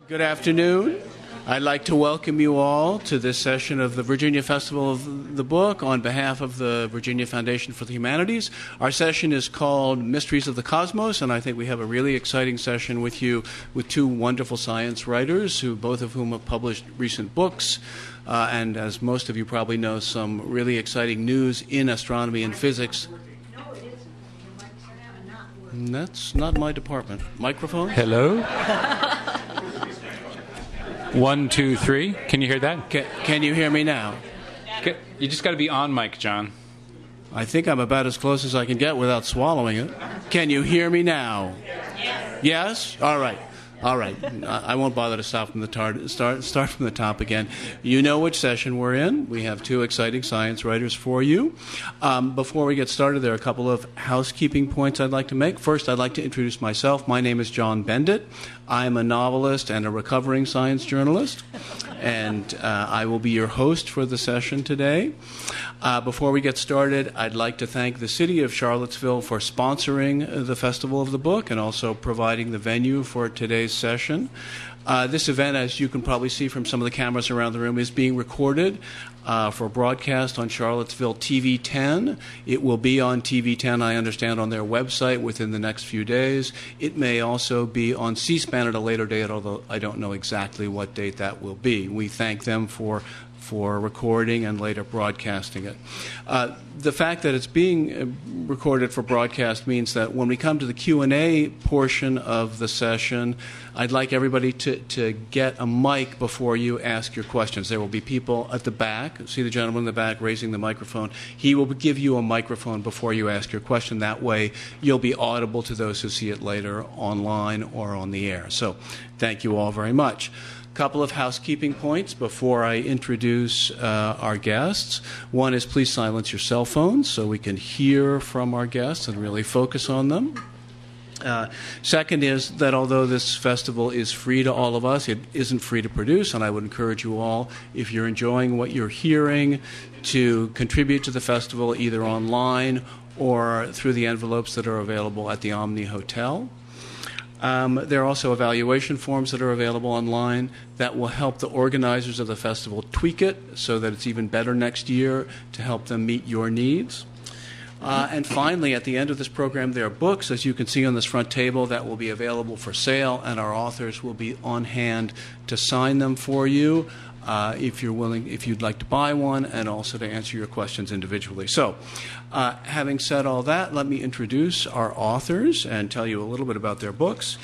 Good afternoon. I'd like to welcome you all to this session of the Virginia Festival of the Book on behalf of the Virginia Foundation for the Humanities. Our session is called Mysteries of the Cosmos, and I think we have a really exciting session with you with two wonderful science writers, both of whom have published recent books, and as most of you probably know, some really exciting news in astronomy and physics. That's not my department. Microphone? Hello? 1, 2, 3. Can you hear that? Can you hear me now? You just got to be on mic, John. I think I'm about as close as I can get without swallowing it. Can you hear me now? Yes? All right. I won't bother to start from the top again. You know which session we're in. We have two exciting science writers for you. Before we get started, there are a couple of housekeeping points I'd like to make. First, I'd like to introduce myself. My name is John Bendit. I'm a novelist and a recovering science journalist, and I will be your host for the session today. Before we get started, I'd like to thank the city of Charlottesville for sponsoring the Festival of the Book and also providing the venue for today's session. This event, as you can probably see from some of the cameras around the room, is being recorded for broadcast on Charlottesville TV 10. It will be on TV 10, I understand, on their website within the next few days. It may also be on C-SPAN at a later date, although I don't know exactly what date that will be. We thank them for recording and later broadcasting it. The fact that it's being recorded for broadcast means that when we come to the Q&A portion of the session, I'd like everybody to get a mic before you ask your questions. There will be people at the back. See the gentleman in the back raising the microphone. He will give you a microphone before you ask your question. That way you'll be audible to those who see it later online or on the air. So thank you all very much. Couple of housekeeping points before I introduce our guests. One is please silence your cell phones so we can hear from our guests and really focus on them. Second is that although this festival is free to all of us, it isn't free to produce, and I would encourage you all, if you're enjoying what you're hearing, to contribute to the festival either online or through the envelopes that are available at the Omni Hotel. There are also evaluation forms that are available online that will help the organizers of the festival tweak it so that it's even better next year to help them meet your needs. And finally, at the end of this program, there are books, as you can see on this front table, that will be available for sale, and our authors will be on hand to sign them for you if you'd like to buy one, and also to answer your questions individually. So, having said all that, let me introduce our authors and tell you a little bit about their books.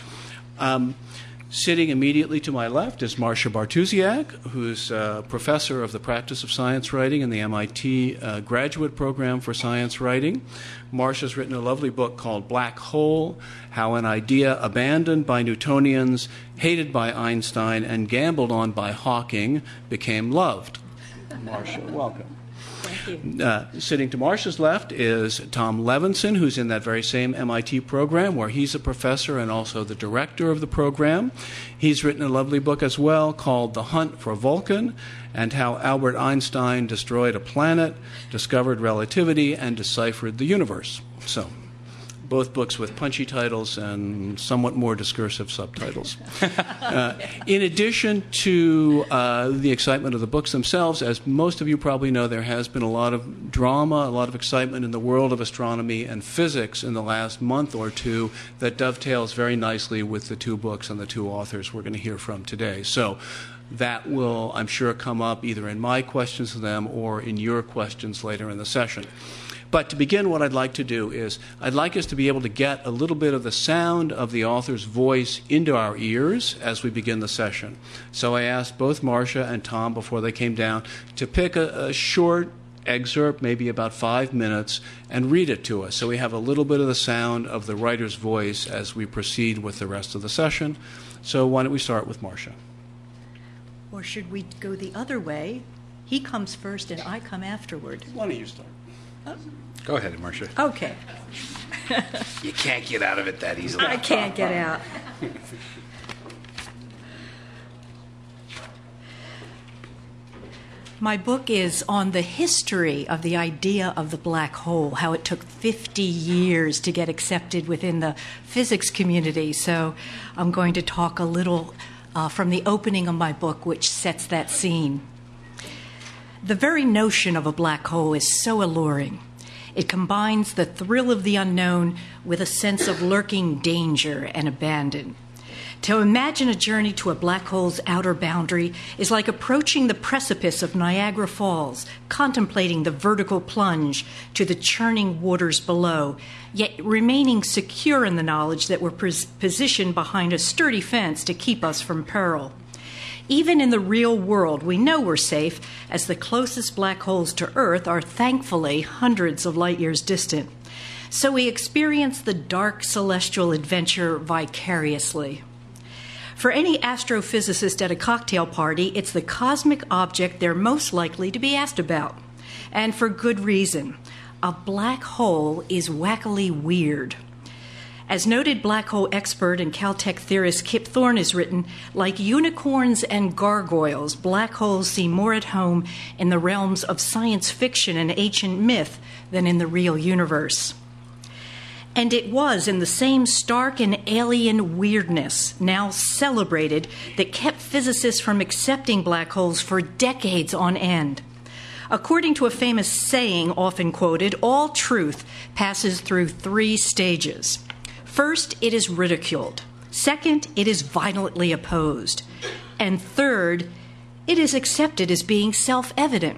Sitting immediately to my left is Marcia Bartusiak, who's a professor of the practice of science writing in the MIT graduate program for science writing. Marcia's written a lovely book called Black Hole: How an Idea Abandoned by Newtonians, Hated by Einstein, and Gambled on by Hawking became loved. Marcia, welcome. Thank you. Sitting to Marcia's left is Tom Levinson, who's in that very same MIT program, where he's a professor and also the director of the program. He's written a lovely book as well called The Hunt for Vulcan, and How Albert Einstein Destroyed a Planet, Discovered Relativity, and Deciphered the Universe. So, both books with punchy titles and somewhat more discursive subtitles. In addition to the excitement of the books themselves, as most of you probably know, there has been a lot of drama, a lot of excitement in the world of astronomy and physics in the last month or two that dovetails very nicely with the two books and the two authors we're going to hear from today. So that will, I'm sure, come up either in my questions to them or in your questions later in the session. But to begin, what I'd like to do is I'd like us to be able to get a little bit of the sound of the author's voice into our ears as we begin the session. So I asked both Marcia and Tom before they came down to pick a short excerpt, maybe about 5 minutes, and read it to us so we have a little bit of the sound of the writer's voice as we proceed with the rest of the session. So why don't we start with Marcia? Or should we go the other way? He comes first and I come afterward. Why don't you start? Go ahead, Marcia. Okay. You can't get out of it that easily. I can't get out. My book is on the history of the idea of the black hole, how it took 50 years to get accepted within the physics community. So I'm going to talk a little from the opening of my book, which sets that scene. The very notion of a black hole is so alluring. It combines the thrill of the unknown with a sense of lurking danger and abandon. To imagine a journey to a black hole's outer boundary is like approaching the precipice of Niagara Falls, contemplating the vertical plunge to the churning waters below, yet remaining secure in the knowledge that we're positioned behind a sturdy fence to keep us from peril. Even in the real world, we know we're safe, as the closest black holes to Earth are thankfully hundreds of light years distant. So we experience the dark celestial adventure vicariously. For any astrophysicist at a cocktail party, it's the cosmic object they're most likely to be asked about. And for good reason. A black hole is wackily weird. As noted black hole expert and Caltech theorist Kip Thorne has written, like unicorns and gargoyles, black holes seem more at home in the realms of science fiction and ancient myth than in the real universe. And it was in the same stark and alien weirdness, now celebrated, that kept physicists from accepting black holes for decades on end. According to a famous saying often quoted, all truth passes through 3 stages. First, it is ridiculed. Second, it is violently opposed. And third, it is accepted as being self-evident.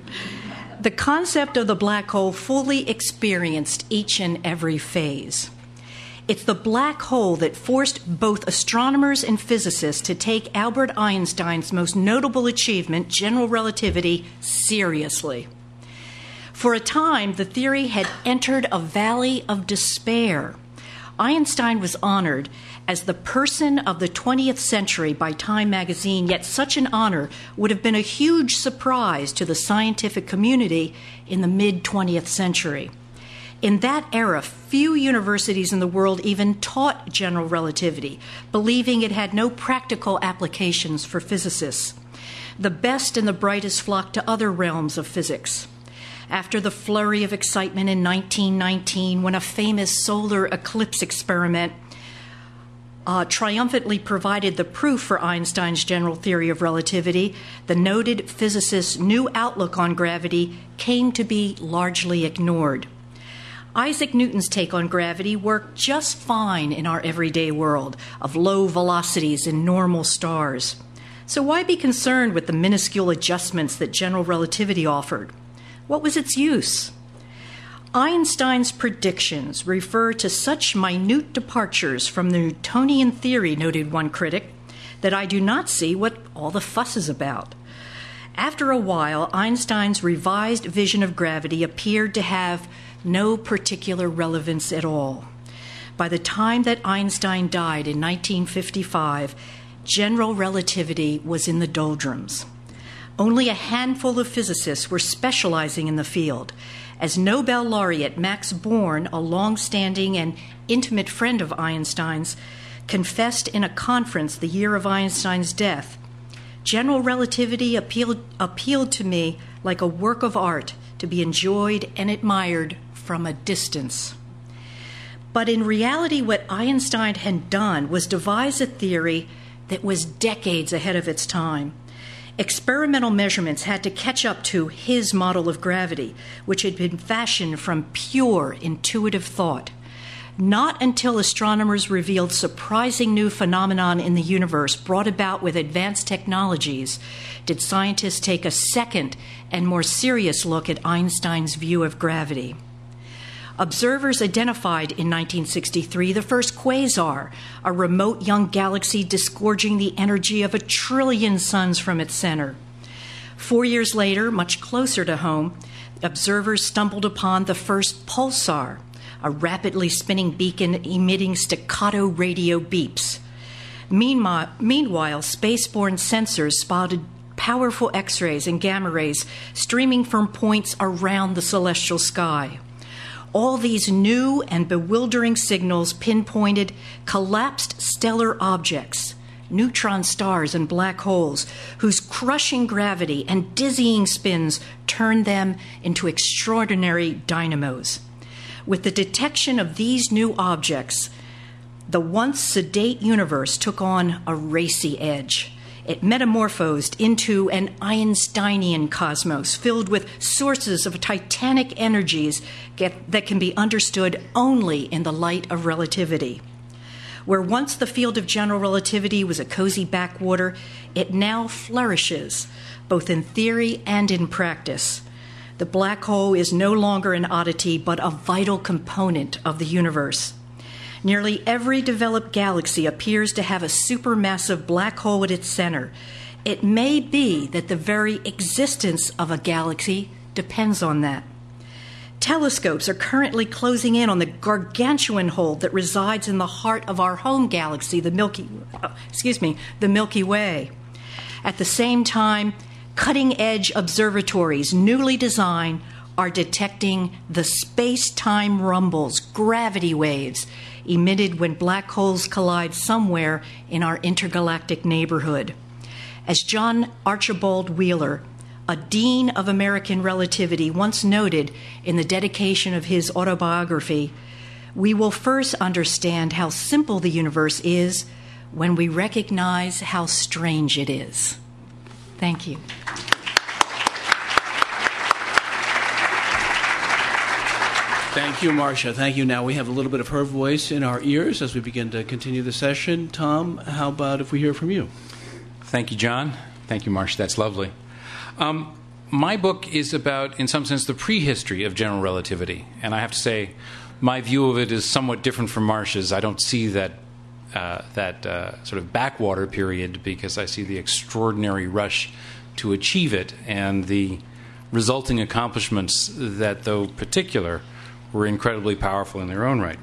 The concept of the black hole fully experienced each and every phase. It's the black hole that forced both astronomers and physicists to take Albert Einstein's most notable achievement, general relativity, seriously. For a time, the theory had entered a valley of despair. Einstein was honored as the person of the 20th century by Time magazine, yet such an honor would have been a huge surprise to the scientific community in the mid-20th century. In that era, few universities in the world even taught general relativity, believing it had no practical applications for physicists. The best and the brightest flocked to other realms of physics. After the flurry of excitement in 1919, when a famous solar eclipse experiment triumphantly provided the proof for Einstein's general theory of relativity, the noted physicist's new outlook on gravity came to be largely ignored. Isaac Newton's take on gravity worked just fine in our everyday world of low velocities in normal stars. So why be concerned with the minuscule adjustments that general relativity offered? What was its use? Einstein's predictions refer to such minute departures from the Newtonian theory, noted one critic, that I do not see what all the fuss is about. After a while, Einstein's revised vision of gravity appeared to have no particular relevance at all. By the time that Einstein died in 1955, general relativity was in the doldrums. Only a handful of physicists were specializing in the field. As Nobel laureate Max Born, a long-standing and intimate friend of Einstein's, confessed in a conference the year of Einstein's death, general relativity appealed to me like a work of art to be enjoyed and admired from a distance. But in reality, what Einstein had done was devise a theory that was decades ahead of its time. Experimental measurements had to catch up to his model of gravity, which had been fashioned from pure intuitive thought. Not until astronomers revealed surprising new phenomenon in the universe brought about with advanced technologies did scientists take a second and more serious look at Einstein's view of gravity. Observers identified in 1963 the first quasar, a remote young galaxy disgorging the energy of 1 trillion suns from its center. 4 years later, much closer to home, observers stumbled upon the first pulsar, a rapidly spinning beacon emitting staccato radio beeps. Meanwhile, spaceborne sensors spotted powerful X-rays and gamma rays streaming from points around the celestial sky. All these new and bewildering signals pinpointed collapsed stellar objects, neutron stars and black holes, whose crushing gravity and dizzying spins turned them into extraordinary dynamos. With the detection of these new objects, the once sedate universe took on a racy edge. It metamorphosed into an Einsteinian cosmos filled with sources of titanic energies that can be understood only in the light of relativity. Where once the field of general relativity was a cozy backwater, it now flourishes, both in theory and in practice. The black hole is no longer an oddity, but a vital component of the universe. Nearly every developed galaxy appears to have a supermassive black hole at its center. It may be that the very existence of a galaxy depends on that. Telescopes are currently closing in on the gargantuan hole that resides in the heart of our home galaxy, the Milky Way. At the same time, cutting-edge observatories, newly designed, are detecting the space-time rumbles, gravity waves, emitted when black holes collide somewhere in our intergalactic neighborhood. As John Archibald Wheeler, a dean of American relativity, once noted in the dedication of his autobiography, we will first understand how simple the universe is when we recognize how strange it is. Thank you. Thank you, Marcia. Thank you. Now we have a little bit of her voice in our ears as we begin to continue the session. Tom, how about if we hear from you? Thank you, John. Thank you, Marcia. That's lovely. My book is about, in some sense, the prehistory of general relativity. And I have to say, my view of it is somewhat different from Marcia's. I don't see that sort of backwater period because I see the extraordinary rush to achieve it and the resulting accomplishments that, though particular, were incredibly powerful in their own right.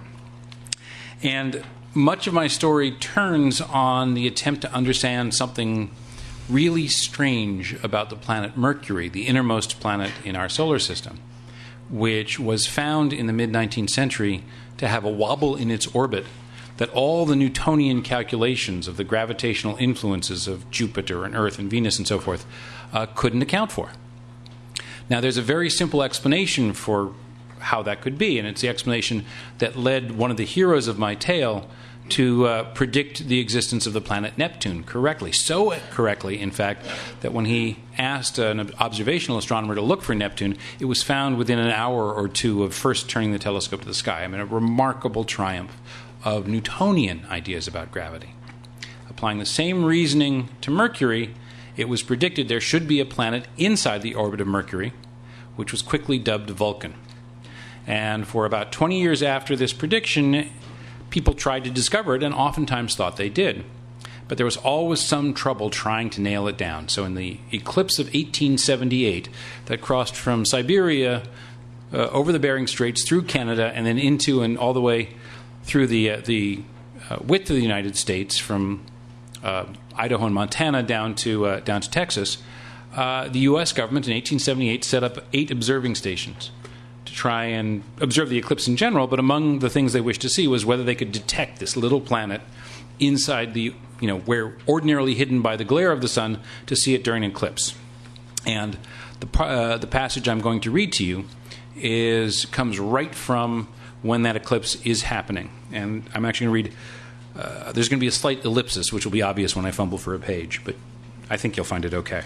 And much of my story turns on the attempt to understand something really strange about the planet Mercury, the innermost planet in our solar system, which was found in the mid-19th century to have a wobble in its orbit that all the Newtonian calculations of the gravitational influences of Jupiter and Earth and Venus and so forth couldn't account for. Now, there's a very simple explanation for how that could be, and it's the explanation that led one of the heroes of my tale to predict the existence of the planet Neptune correctly. So correctly, in fact, that when he asked an observational astronomer to look for Neptune, it was found within an hour or two of first turning the telescope to the sky. I mean, a remarkable triumph of Newtonian ideas about gravity. Applying the same reasoning to Mercury, it was predicted there should be a planet inside the orbit of Mercury, which was quickly dubbed Vulcan. And for about 20 years after this prediction, people tried to discover it and oftentimes thought they did. But there was always some trouble trying to nail it down. So in the eclipse of 1878 that crossed from Siberia over the Bering Straits through Canada and then into and all the way through the width of the United States from Idaho and Montana down to Texas, the U.S. government in 1878 set up 8 observing stations to try and observe the eclipse in general, but among the things they wished to see was whether they could detect this little planet inside the, where ordinarily hidden by the glare of the sun to see it during an eclipse. And the passage I'm going to read to you comes right from when that eclipse is happening. And I'm actually going to read, there's going to be a slight ellipsis, which will be obvious when I fumble for a page, but I think you'll find it okay.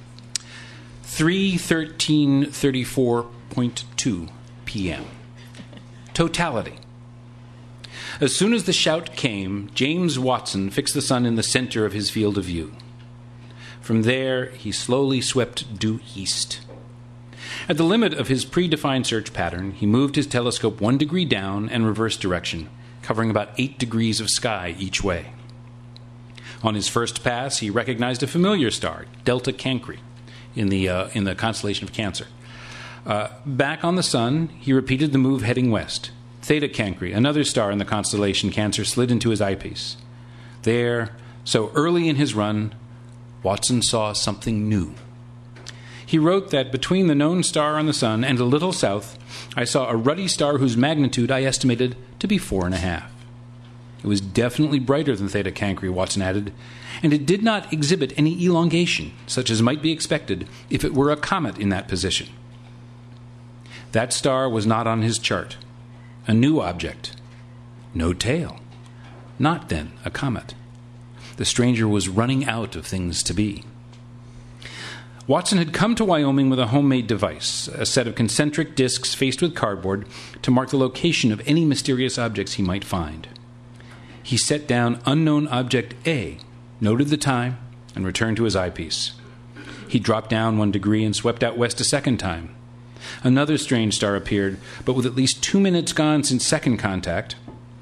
3:13:34.2 p.m. Totality. As soon as the shout came, James Watson fixed the sun in the center of his field of view. From there, he slowly swept due east. At the limit of his predefined search pattern, he moved his telescope 1 degree down and reverse direction, covering about 8 degrees of sky each way. On his first pass, he recognized a familiar star, Delta Cancri, in the constellation of Cancer. Back on the sun, he repeated the move heading west. Theta Cancri, another star in the constellation Cancer, slid into his eyepiece. There, so early in his run, Watson saw something new. He wrote that between the known star on the sun and a little south, I saw a ruddy star whose magnitude I estimated to be 4.5. It was definitely brighter than Theta Cancri, Watson added, and it did not exhibit any elongation, such as might be expected if it were a comet in that position. That star was not on his chart. A new object. No tail. not then a comet. The stranger was running out of things to be. Watson had come to Wyoming with a homemade device, a set of concentric discs faced with cardboard to mark the location of any mysterious objects he might find. He set down unknown object A, noted the time, and returned to his eyepiece. He dropped down 1 degree and swept out west a second time. Another strange star appeared, but with at least 2 minutes gone since second contact.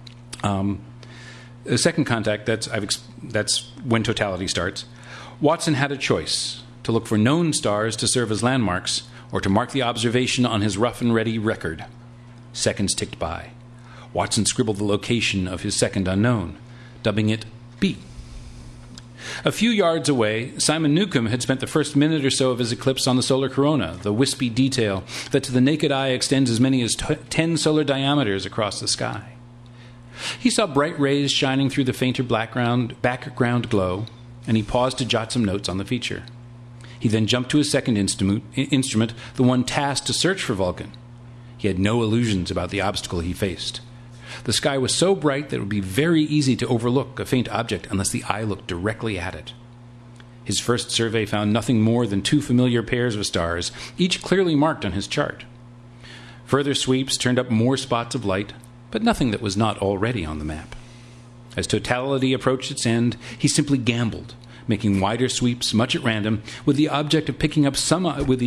Second contact, that's when totality starts. Watson had a choice: to look for known stars to serve as landmarks, or to mark the observation on his rough-and-ready record. Seconds ticked by. Watson scribbled the location of his second unknown, dubbing it B. A few yards away, Simon Newcomb had spent the first minute or so of his eclipse on the solar corona, the wispy detail that to the naked eye extends as many as 10 solar diameters across the sky. He saw bright rays shining through the fainter background glow, and he paused to jot some notes on the feature. He then jumped to his second instrument, the one tasked to search for Vulcan. He had no illusions about the obstacle he faced. The sky was so bright that it would be very easy to overlook a faint object unless the eye looked directly at it. His first survey found nothing more than 2 familiar pairs of stars, each clearly marked on his chart. Further sweeps turned up more spots of light, but nothing that was not already on the map. As totality approached its end, he simply gambled, making wider sweeps, much at random, with the goal of picking up some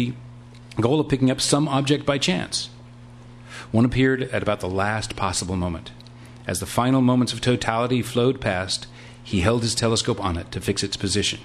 object by chance. One appeared at about the last possible moment. As the final moments of totality flowed past, he held his telescope on it to fix its position.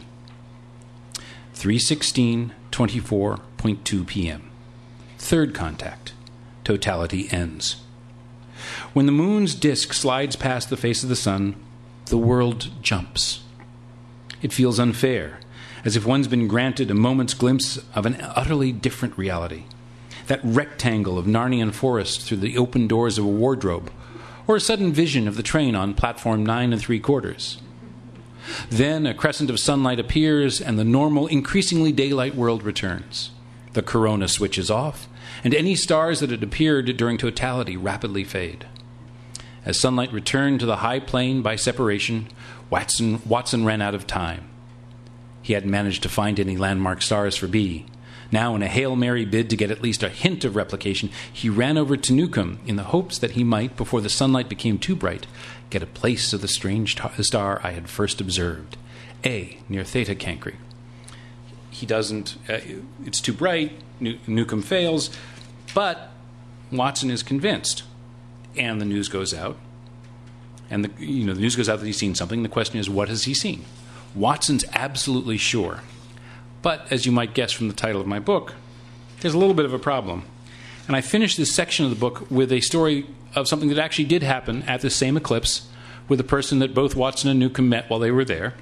3:16:24.2 p.m. Third contact. Totality ends. When the moon's disk slides past the face of the sun, the world jumps. It feels unfair, as if one's been granted a moment's glimpse of an utterly different reality. That rectangle of Narnian forest through the open doors of a wardrobe, or a sudden vision of the train on platform 9 3/4. Then a crescent of sunlight appears, and the normal, increasingly daylight world returns. The corona switches off, and any stars that had appeared during totality rapidly fade. As sunlight returned to the high plane by separation, Watson ran out of time. He hadn't managed to find any landmark stars for B. Now, in a Hail Mary bid to get at least a hint of replication, he ran over to Newcomb in the hopes that he might, before the sunlight became too bright, get a place of the strange star I had first observed, A, near Theta Cancri. He doesn't, it's too bright, Newcomb fails, but Watson is convinced. And the news goes out. And the news goes out that he's seen something. The question is, what has he seen? Watson's absolutely sure. But, as you might guess from the title of my book, there's a little bit of a problem. And I finished this section of the book with a story of something that actually did happen at this same eclipse with a person that both Watson and Newcomb met while they were there.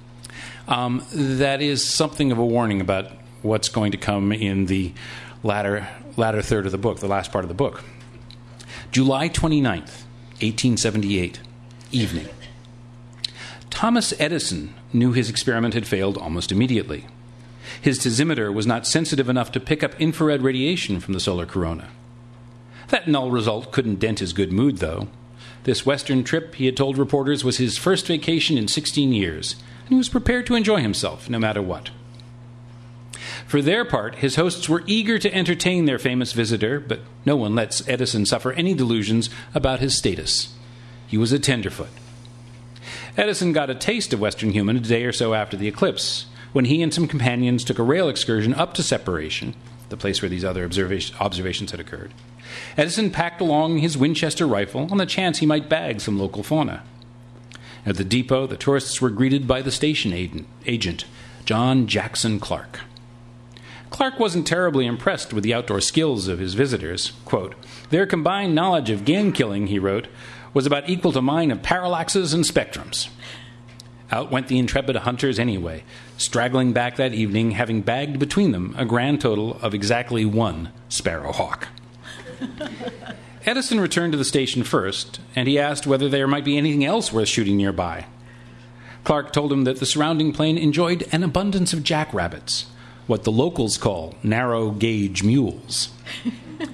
That is something of a warning about what's going to come in the latter third of the book, the last part of the book. July 29th, 1878, evening. Thomas Edison knew his experiment had failed almost immediately. His thermometer was not sensitive enough to pick up infrared radiation from the solar corona. That null result couldn't dent his good mood, though. This Western trip, he had told reporters, was his first vacation in 16 years, and he was prepared to enjoy himself, no matter what. For their part, his hosts were eager to entertain their famous visitor, but no one lets Edison suffer any delusions about his status. He was a tenderfoot. Edison got a taste of Western human a day or so after the eclipse, when he and some companions took a rail excursion up to Separation, the place where these other observations had occurred. Edison packed along his Winchester rifle on the chance he might bag some local fauna. At the depot, the tourists were greeted by the station agent, John Jackson Clark. Clark wasn't terribly impressed with the outdoor skills of his visitors. Quote, "Their combined knowledge of game killing," he wrote, "was about equal to mine of parallaxes and spectrums." Out went the intrepid hunters anyway, straggling back that evening, having bagged between them a grand total of exactly 1 sparrowhawk. Edison returned to the station first, and he asked whether there might be anything else worth shooting nearby. Clark told him that the surrounding plain enjoyed an abundance of jackrabbits, what the locals call narrow-gauge mules.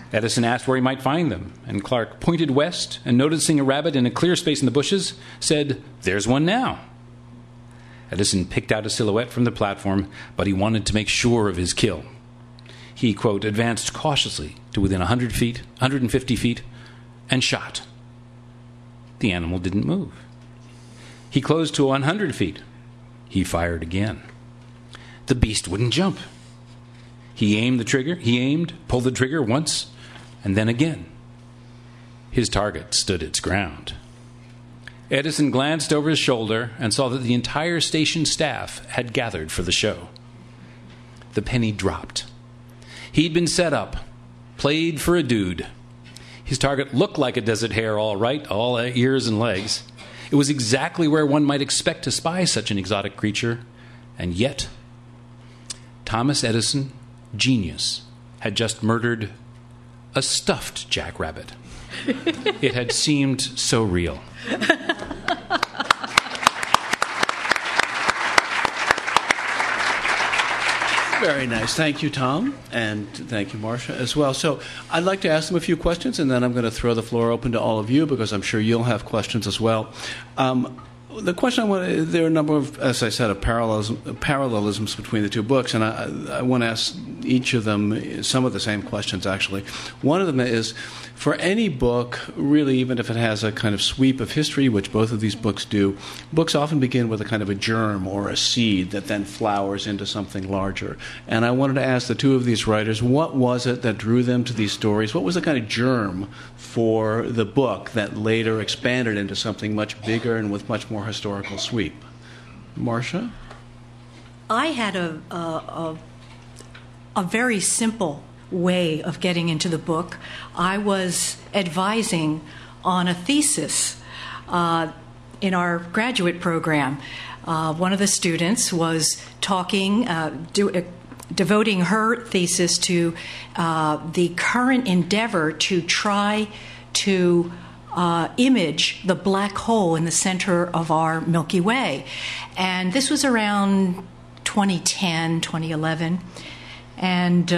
Edison asked where he might find them, and Clark pointed west and, noticing a rabbit in a clear space in the bushes, said, "There's one now." Edison picked out a silhouette from the platform, but he wanted to make sure of his kill. He, quote, advanced cautiously to within 100 feet, 150 feet, and shot. The animal didn't move. He closed to 100 feet. He fired again. The beast wouldn't jump. He aimed, pulled the trigger once, and then again. His target stood its ground. Edison glanced over his shoulder and saw that the entire station staff had gathered for the show. The penny dropped. He'd been set up, played for a dude. His target looked like a desert hare, all right, all ears and legs. It was exactly where one might expect to spy such an exotic creature. And yet, Thomas Edison, genius, had just murdered a stuffed jackrabbit. It had seemed so real. Very nice. Thank you, Tom, and thank you, Marcia, as well. So I'd like to ask them a few questions, and then I'm going to throw the floor open to all of you because I'm sure you'll have questions as well. The question there are a number of, as I said, of parallelisms between the two books, and I want to ask each of them some of the same questions, actually. One of them is, for any book, really, even if it has a kind of sweep of history, which both of these books do, books often begin with a kind of a germ or a seed that then flowers into something larger. And I wanted to ask the two of these writers, what was it that drew them to these stories? What was the kind of germ for the book that later expanded into something much bigger and with much more historical sweep? Marcia? I had a very simple way of getting into the book. I was advising on a thesis in our graduate program. One of the students was talking, devoting her thesis to the current endeavor to try to image the black hole in the center of our Milky Way. And this was around 2010, 2011. And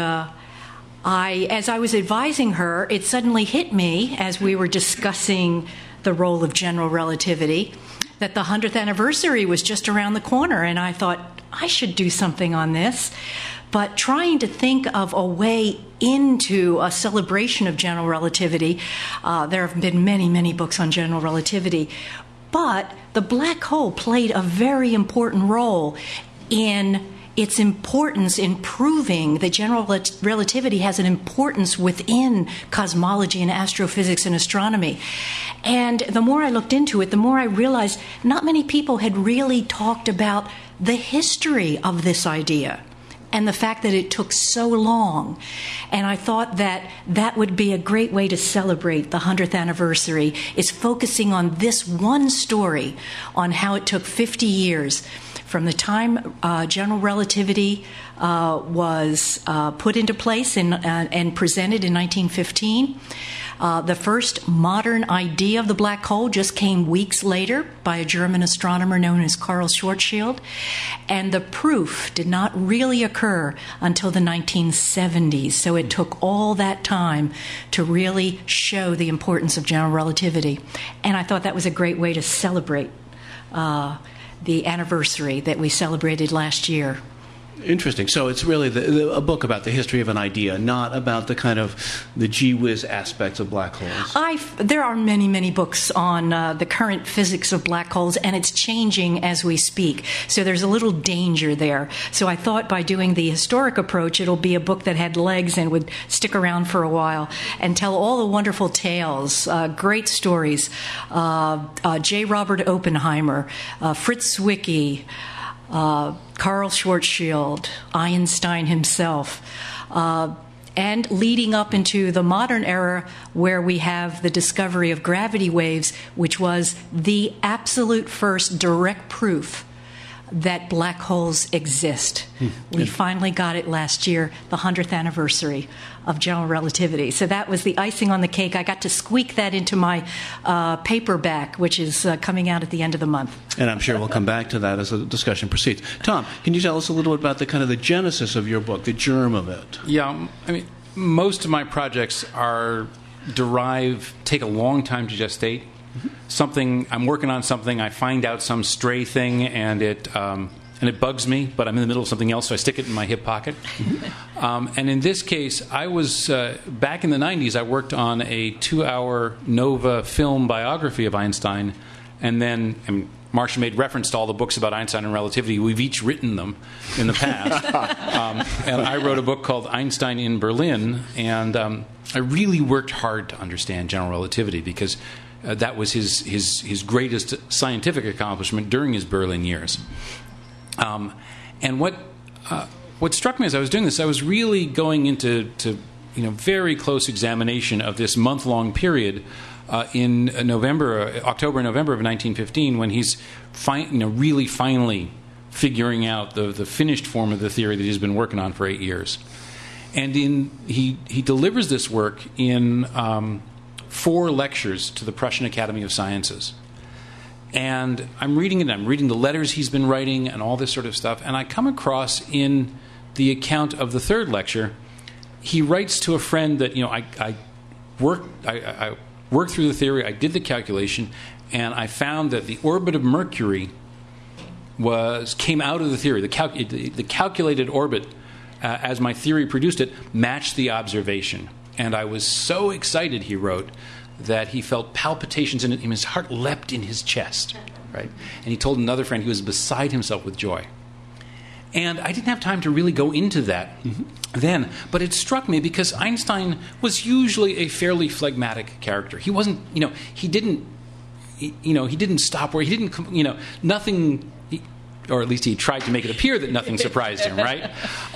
as I was advising her, it suddenly hit me as we were discussing the role of general relativity that the 100th anniversary was just around the corner, and I thought, I should do something on this. But trying to think of a way into a celebration of general relativity, there have been many, many books on general relativity, but the black hole played a very important role in its importance in proving that general relativity has an importance within cosmology and astrophysics and astronomy. And the more I looked into it, the more I realized not many people had really talked about the history of this idea and the fact that it took so long. And I thought that that would be a great way to celebrate the 100th anniversary, is focusing on this one story, on how it took 50 years from the time general relativity was put into place and presented in 1915. The first modern idea of the black hole just came weeks later by a German astronomer known as Karl Schwarzschild, and the proof did not really occur until the 1970s. So it took all that time to really show the importance of general relativity. And I thought that was a great way to celebrate the anniversary that we celebrated last year. Interesting. So it's really a book about the history of an idea, not about the kind of the gee whiz aspects of black holes. There are many, many books on the current physics of black holes, and it's changing as we speak. So there's a little danger there. So I thought by doing the historic approach, it'll be a book that had legs and would stick around for a while and tell all the wonderful tales, great stories. J. Robert Oppenheimer, Fritz Zwicky, Karl Schwarzschild, Einstein himself, and leading up into the modern era where we have the discovery of gravity waves, which was the absolute first direct proof that black holes exist. We finally got it last year, the 100th anniversary of general relativity. So that was the icing on the cake. I got to squeak that into my paperback, which is coming out at the end of the month. And I'm sure we'll come back to that as the discussion proceeds. Tom, can you tell us a little bit about the kind of the genesis of your book, the germ of it? Yeah, I mean, most of my projects take a long time to gestate. I'm working on something, I find out some stray thing, and it bugs me, but I'm in the middle of something else, so I stick it in my hip pocket. And in this case, I was, back in the 90s, I worked on a 2-hour Nova film biography of Einstein, and then, Marcia made reference to all the books about Einstein and relativity. We've each written them in the past. And I wrote a book called Einstein in Berlin, and I really worked hard to understand general relativity because that was his greatest scientific accomplishment during his Berlin years. And what struck me as I was doing this, I was really going into very close examination of this month-long period in October and November of 1915, when he's really finally figuring out the finished form of the theory that he's been working on for 8 years. And he delivers this work in 4 lectures to the Prussian Academy of Sciences. And I'm reading it, I'm reading the letters he's been writing and all this sort of stuff, and I come across in the account of the 3rd lecture, he writes to a friend that, I worked through the theory, I did the calculation, and I found that the orbit of Mercury came out of the theory. The calculated orbit, as my theory produced it, matched the observation. And I was so excited, he wrote, that he felt palpitations in his heart leapt in his chest. Right? And he told another friend he was beside himself with joy. And I didn't have time to really go into that then, but it struck me because Einstein was usually a fairly phlegmatic character. He wasn't, he didn't stop where he didn't, nothing, or at least he tried to make it appear that nothing surprised him, right?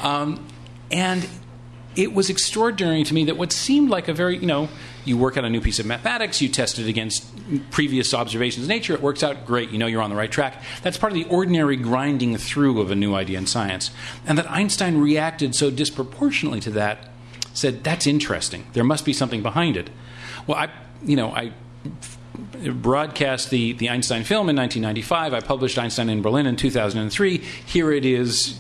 And it was extraordinary to me that what seemed like a very, you work on a new piece of mathematics, you test it against previous observations of nature, it works out great, you're on the right track. That's part of the ordinary grinding through of a new idea in science. And that Einstein reacted so disproportionately to that, said, that's interesting. There must be something behind it. Well, I broadcast the Einstein film in 1995. I published Einstein in Berlin in 2003. Here it is,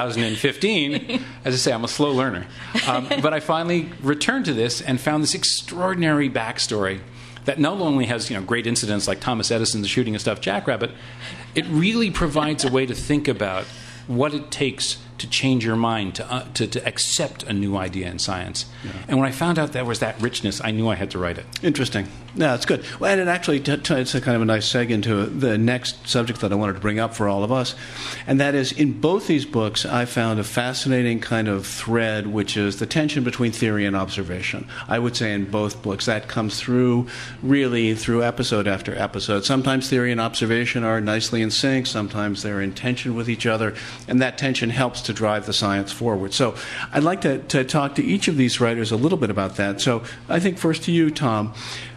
2015. As I say, I'm a slow learner. But I finally returned to this and found this extraordinary backstory that not only has great incidents like Thomas Edison's shooting a stuffed jackrabbit, it really provides a way to think about what it takes to change your mind, to accept a new idea in science. Yeah. And when I found out there was that richness, I knew I had to write it. Interesting. Yeah, that's good. Well, and it actually it's a kind of a nice seg into the next subject that I wanted to bring up for all of us. And that is, in both these books, I found a fascinating kind of thread, which is the tension between theory and observation. I would say in both books that comes through really through episode after episode. Sometimes theory and observation are nicely in sync. Sometimes they're in tension with each other. And that tension helps to drive the science forward. So I'd like to talk to each of these writers a little bit about that. So I think first to you, Tom.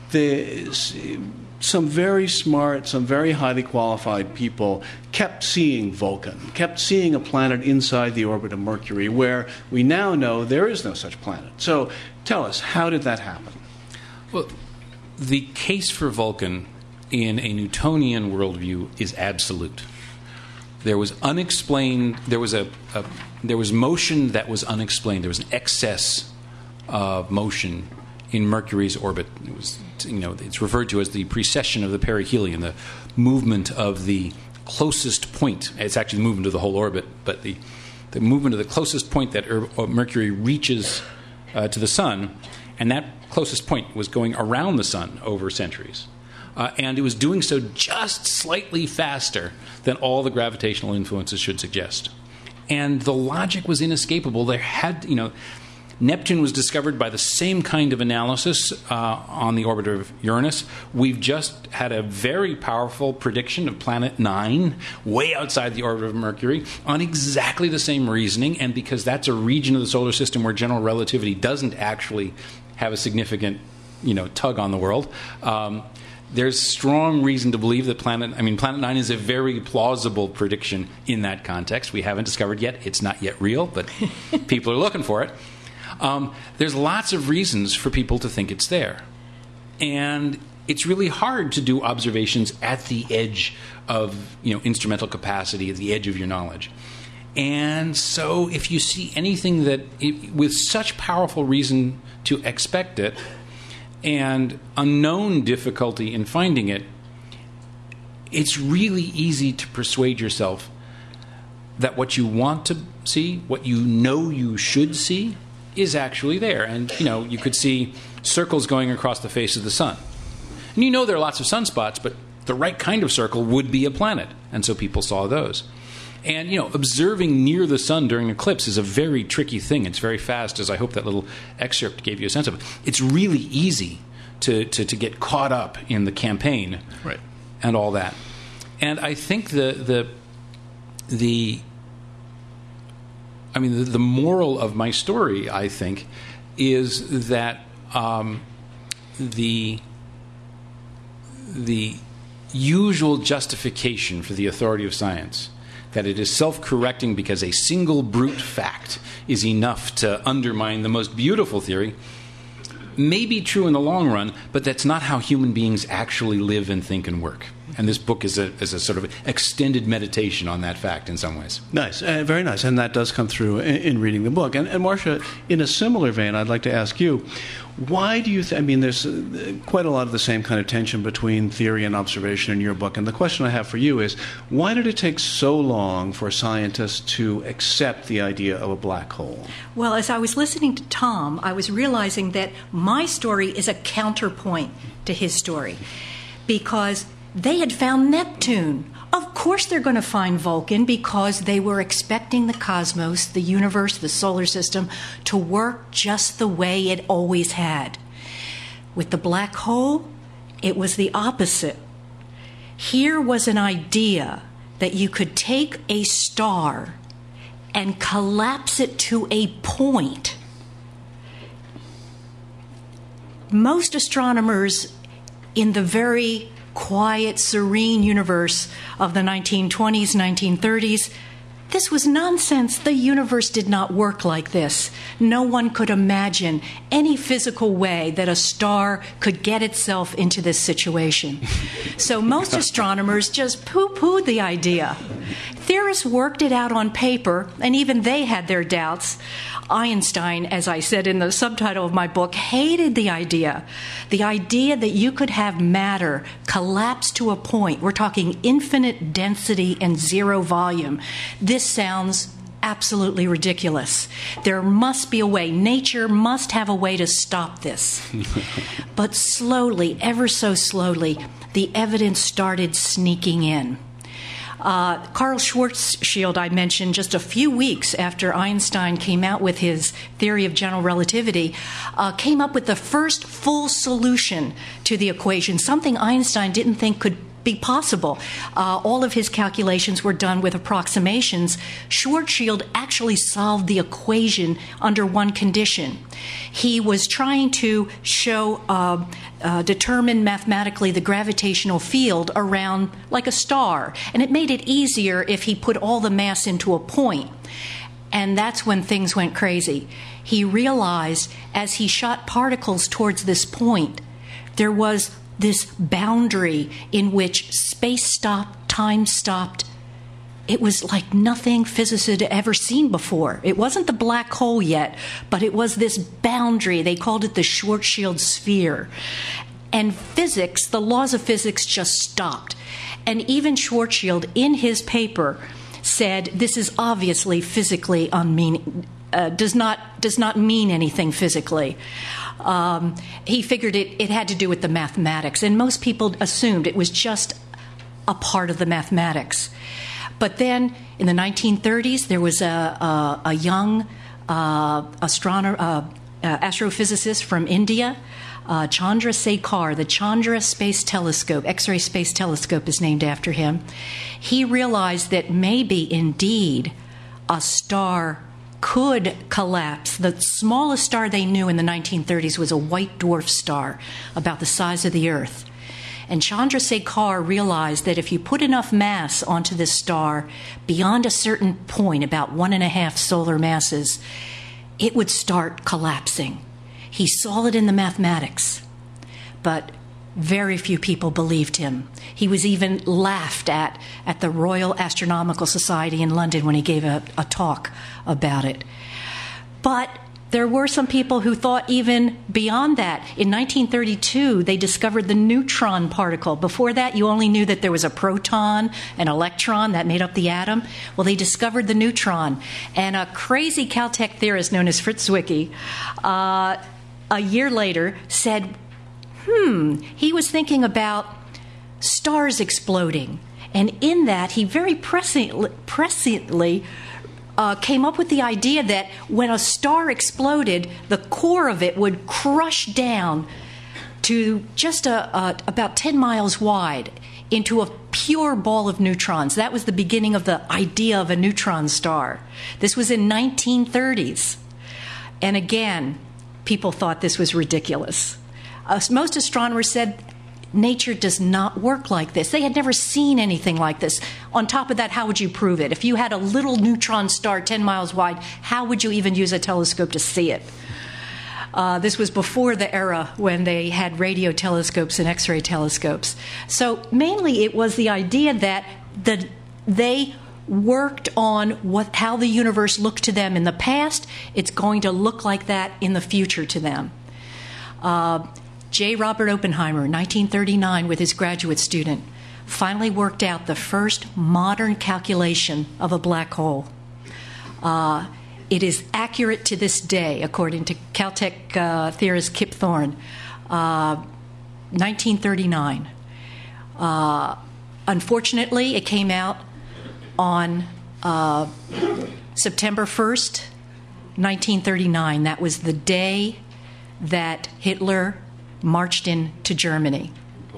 Some very smart, some very highly qualified people kept seeing Vulcan, kept seeing a planet inside the orbit of Mercury, where we now know there is no such planet. So tell us, how did that happen? Well, the case for Vulcan in a Newtonian worldview is absolute. There was unexplained. There was motion that was unexplained. There was an excess of motion in Mercury's orbit. It was, it's referred to as the precession of the perihelion, the movement of the closest point. It's actually the movement of the whole orbit, but the movement of the closest point that Mercury reaches to the Sun, and that closest point was going around the Sun over centuries. And it was doing so just slightly faster than all the gravitational influences should suggest. And the logic was inescapable. There had, Neptune was discovered by the same kind of analysis on the orbit of Uranus. We've just had a very powerful prediction of Planet 9, way outside the orbit of Mercury, on exactly the same reasoning. And because that's a region of the solar system where general relativity doesn't actually have a significant, tug on the world, there's strong reason to believe that Planet 9 is a very plausible prediction in that context. We haven't discovered yet. It's not yet real, but people are looking for it. There's lots of reasons for people to think it's there. And it's really hard to do observations at the edge of instrumental capacity, at the edge of your knowledge. And so if you see anything with such powerful reason to expect it and unknown difficulty in finding it, it's really easy to persuade yourself that what you want to see, what you know you should see, is actually there. And, you could see circles going across the face of the sun. And there are lots of sunspots, but the right kind of circle would be a planet. And so people saw those. And, observing near the sun during eclipse is a very tricky thing. It's very fast, as I hope that little excerpt gave you a sense of it. It's really easy to get caught up in the campaign, right, and all that. And I think the moral of my story, I think, is that the usual justification for the authority of science, that it is self-correcting because a single brute fact is enough to undermine the most beautiful theory, may be true in the long run, but that's not how human beings actually live and think and work. And this book is a sort of extended meditation on that fact in some ways. Nice, very nice, and that does come through in reading the book. And Marcia, in a similar vein, I'd like to ask you, why do you there's quite a lot of the same kind of tension between theory and observation in your book, and the question I have for you is, why did it take so long for scientists to accept the idea of a black hole? Well, as I was listening to Tom, I was realizing that my story is a counterpoint to his story, because they had found Neptune. Of course they're going to find Vulcan, because they were expecting the cosmos, the universe, the solar system, to work just the way it always had. With the black hole, it was the opposite. Here was an idea that you could take a star and collapse it to a point. Most astronomers in the very quiet, serene universe of the 1920s, 1930s, this was nonsense. The universe did not work like this. No one could imagine any physical way that a star could get itself into this situation. So most astronomers just poo-pooed the idea. Theorists worked it out on paper, and even they had their doubts. Einstein, as I said in the subtitle of my book, hated the idea that you could have matter collapse to a point. We're talking infinite density and zero volume. This sounds absolutely ridiculous. There must be a way. Nature must have a way to stop this. But slowly, ever so slowly, the evidence started sneaking in. Carl Schwarzschild, I mentioned, just a few weeks after Einstein came out with his theory of general relativity, came up with the first full solution to the equation, something Einstein didn't think could be possible. All of his calculations were done with approximations. Schwarzschild actually solved the equation under one condition. He was trying to determine mathematically the gravitational field around like a star, and it made it easier if he put all the mass into a point. And that's when things went crazy. He realized as he shot particles towards this point, there was this boundary in which space stopped, time stopped. It was like nothing physicists had ever seen before. It wasn't the black hole yet, but it was this boundary. They called it the Schwarzschild sphere. And physics, the laws of physics just stopped. And even Schwarzschild, in his paper, said this is obviously physically unmeaning, does not mean anything physically. He figured it had to do with the mathematics, and most people assumed it was just a part of the mathematics. But then in the 1930s, there was a young astrophysicist from India, Chandra Sekhar. The Chandra Space Telescope, X-ray Space Telescope, is named after him. He realized that maybe indeed a star could collapse. The smallest star they knew in the 1930s was a white dwarf star about the size of the Earth. And Chandra Sekhar realized that if you put enough mass onto this star beyond a certain point, about 1.5 solar masses, it would start collapsing. He saw it in the mathematics. But very few people believed him. He was even laughed at the Royal Astronomical Society in London when he gave a talk about it. But there were some people who thought even beyond that. In 1932, they discovered the neutron particle. Before that, you only knew that there was a proton, an electron that made up the atom. Well, they discovered the neutron. And a crazy Caltech theorist known as Fritz Zwicky, a year later, said, he was thinking about stars exploding. And in that, he very presciently came up with the idea that when a star exploded, the core of it would crush down to just about 10 miles wide into a pure ball of neutrons. That was the beginning of the idea of a neutron star. This was in 1930s. And again, people thought this was ridiculous. Most astronomers said nature does not work like this. They had never seen anything like this. On top of that, how would you prove it? If you had a little neutron star 10 miles wide, how would you even use a telescope to see it? This was before the era when they had radio telescopes and X-ray telescopes. So mainly it was the idea that they worked on how the universe looked to them in the past. It's going to look like that in the future to them. J. Robert Oppenheimer, 1939, with his graduate student, finally worked out the first modern calculation of a black hole. It is accurate to this day, according to Caltech theorist Kip Thorne, 1939. Unfortunately, it came out on September 1st, 1939. That was the day that Hitler marched into Germany.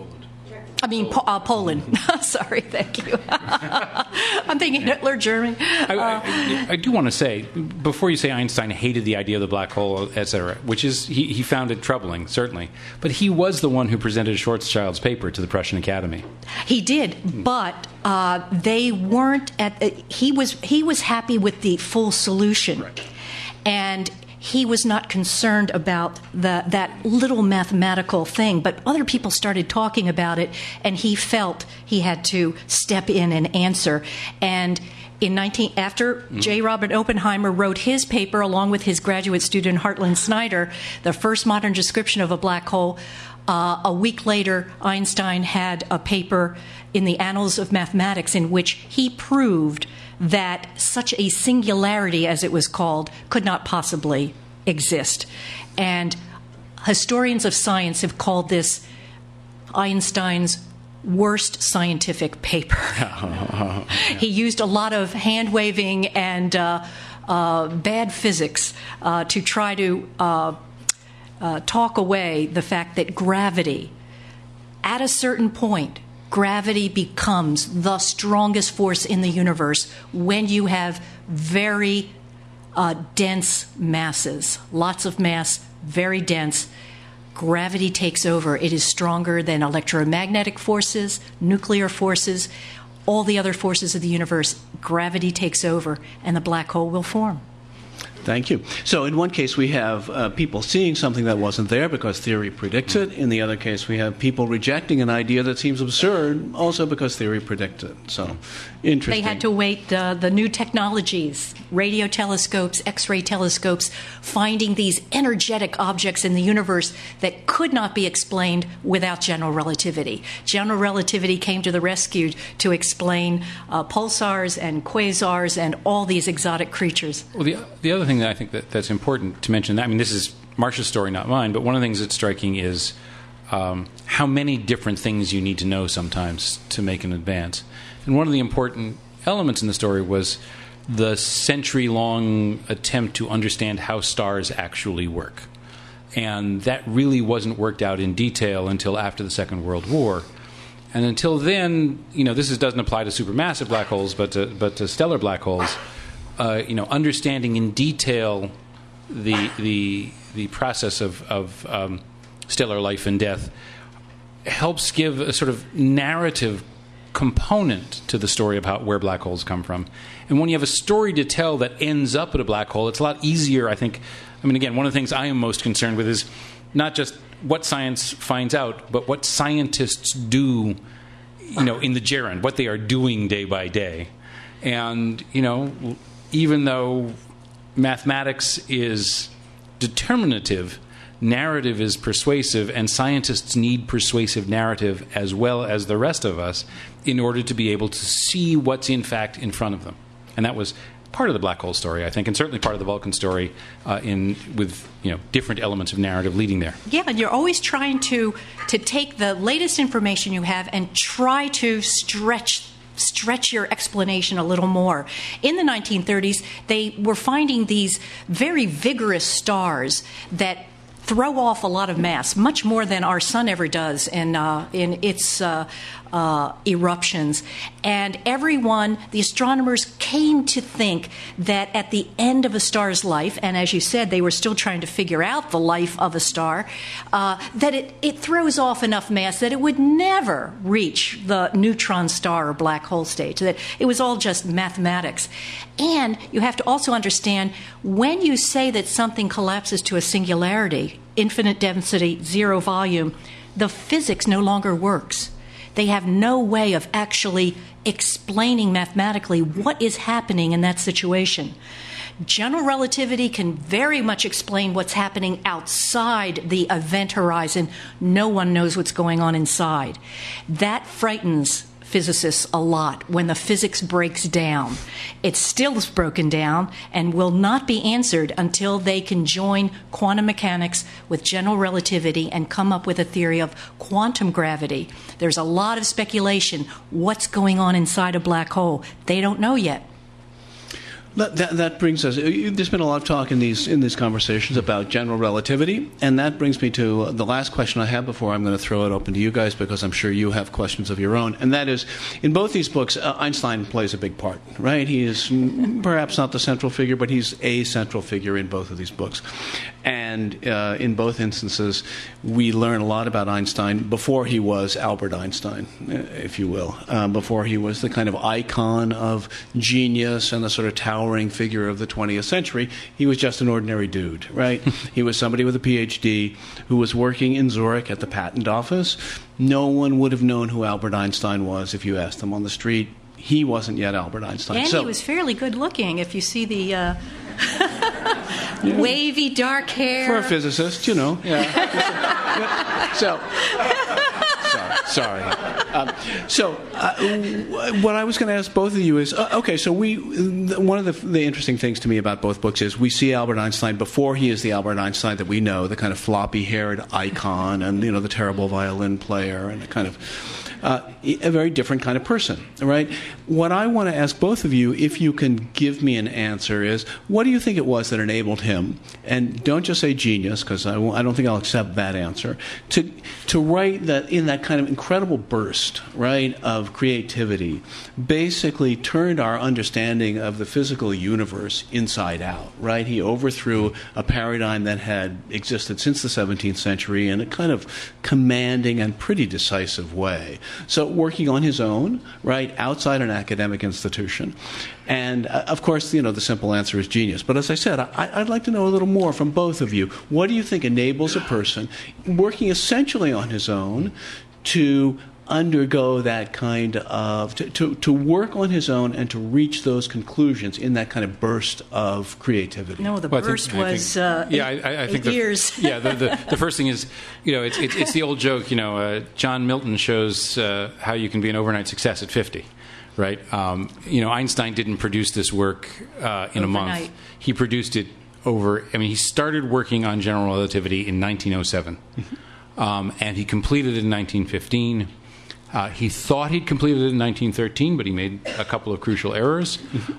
Poland. Sorry, thank you. I'm thinking Hitler, Germany. I do want to say, before you say Einstein hated the idea of the black hole, etc., which is, he found it troubling, certainly. But he was the one who presented Schwarzschild's paper to the Prussian Academy. He did, but they weren't he was happy with the full solution. Right. And he was not concerned about that little mathematical thing, but other people started talking about it, and he felt he had to step in and answer. And after J. Robert Oppenheimer wrote his paper along with his graduate student Hartland Snyder, the first modern description of a black hole, a week later, Einstein had a paper in the Annals of Mathematics in which he proved that such a singularity, as it was called, could not possibly exist. And historians of science have called this Einstein's worst scientific paper. He used a lot of hand-waving and bad physics to try to talk away the fact that gravity, at a certain point, gravity becomes the strongest force in the universe when you have very dense masses, lots of mass, very dense. Gravity takes over. It is stronger than electromagnetic forces, nuclear forces, all the other forces of the universe. Gravity takes over, and the black hole will form. Thank you. So in one case, we have people seeing something that wasn't there because theory predicts it. In the other case, we have people rejecting an idea that seems absurd also because theory predicts it. So interesting. They had to wait the new technologies, radio telescopes, X-ray telescopes, finding these energetic objects in the universe that could not be explained without general relativity. General relativity came to the rescue to explain pulsars and quasars and all these exotic creatures. Well, the other thing that I think that's important to mention, I mean, this is Marcia's story, not mine, but one of the things that's striking is how many different things you need to know sometimes to make an advance. And one of the important elements in the story was the century-long attempt to understand how stars actually work. And that really wasn't worked out in detail until after the Second World War. And until then, this doesn't apply to supermassive black holes, but to stellar black holes. Understanding in detail the process of stellar life and death helps give a sort of narrative component to the story about where black holes come from. And when you have a story to tell that ends up at a black hole, it's a lot easier, I think. I mean, again, one of the things I am most concerned with is not just what science finds out, but what scientists do, in the gerund, what they are doing day by day. And, even though mathematics is determinative, narrative is persuasive, and scientists need persuasive narrative as well as the rest of us in order to be able to see what's in fact in front of them. And that was part of the black hole story, I think, and certainly part of the Vulcan story with different elements of narrative leading there. Yeah, and you're always trying to take the latest information you have and try to stretch your explanation a little more. In the 1930s, they were finding these very vigorous stars that throw off a lot of mass, much more than our sun ever does in its eruptions. And the astronomers came to think that at the end of a star's life, and as you said, they were still trying to figure out the life of a star, that it throws off enough mass that it would never reach the neutron star or black hole stage, that it was all just mathematics. And you have to also understand, when you say that something collapses to a singularity, infinite density, zero volume, the physics no longer works. They have no way of actually explaining mathematically what is happening in that situation. General relativity can very much explain what's happening outside the event horizon. No one knows what's going on inside. That frightens physicists a lot when the physics breaks down. It still is broken down and will not be answered until they can join quantum mechanics with general relativity and come up with a theory of quantum gravity. There's a lot of speculation. What's going on inside a black hole? They don't know yet. That brings us. There's been a lot of talk in these conversations about general relativity, and that brings me to the last question I have before I'm going to throw it open to you guys, because I'm sure you have questions of your own. And that is, in both these books, Einstein plays a big part, right? He is perhaps not the central figure, but he's a central figure in both of these books. And in both instances, we learn a lot about Einstein before he was Albert Einstein, if you will, before he was the kind of icon of genius and the sort of towering figure of the 20th century. He was just an ordinary dude, right? He was somebody with a PhD who was working in Zurich at the patent office. No one would have known who Albert Einstein was if you asked them on the street. He wasn't yet Albert Einstein. And he was fairly good looking, if you see the wavy dark hair. For a physicist, Yeah. Sorry. What I was going to ask both of you is, okay, so one of the interesting things to me about both books is we see Albert Einstein before he is the Albert Einstein that we know, the kind of floppy-haired icon and, the terrible violin player and a kind of a very different kind of person, right? What I want to ask both of you, if you can give me an answer, is what do you think it was that enabled him, and don't just say genius, because I don't think I'll accept that answer, to write that in that kind of incredible burst, right, of creativity, basically turned our understanding of the physical universe inside out, right? He overthrew a paradigm that had existed since the 17th century in a kind of commanding and pretty decisive way. So working on his own, right, outside an academic institution. And, of course, the simple answer is genius. But as I said, I'd like to know a little more from both of you. What do you think enables a person working essentially on his own to undergo that kind of, to work on his own and to reach those conclusions in that kind of burst of creativity? No, the burst was I think 8 years. The first thing is, it's the old joke, John Milton shows how you can be an overnight success at 50. Right? Einstein didn't produce this work in a month. He produced it he started working on general relativity in 1907. And he completed it in 1915. He thought he'd completed it in 1913, but he made a couple of crucial errors.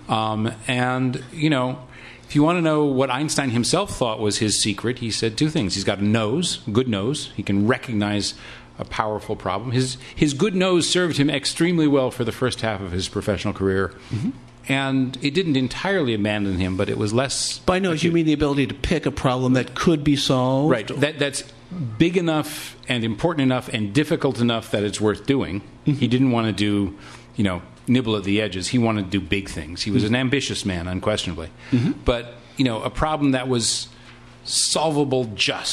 If you want to know what Einstein himself thought was his secret, he said two things. He's got a nose, good nose. He can recognize a powerful problem. His good nose served him extremely well for the first half of his professional career. Mm-hmm. And it didn't entirely abandon him, but it was less... By nose, you mean the ability to pick a problem that could be solved? Right. That's big enough and important enough and difficult enough that it's worth doing. Mm-hmm. He didn't want to do, nibble at the edges. He wanted to do big things. He was an ambitious man, unquestionably. Mm-hmm. But, a problem that was solvable just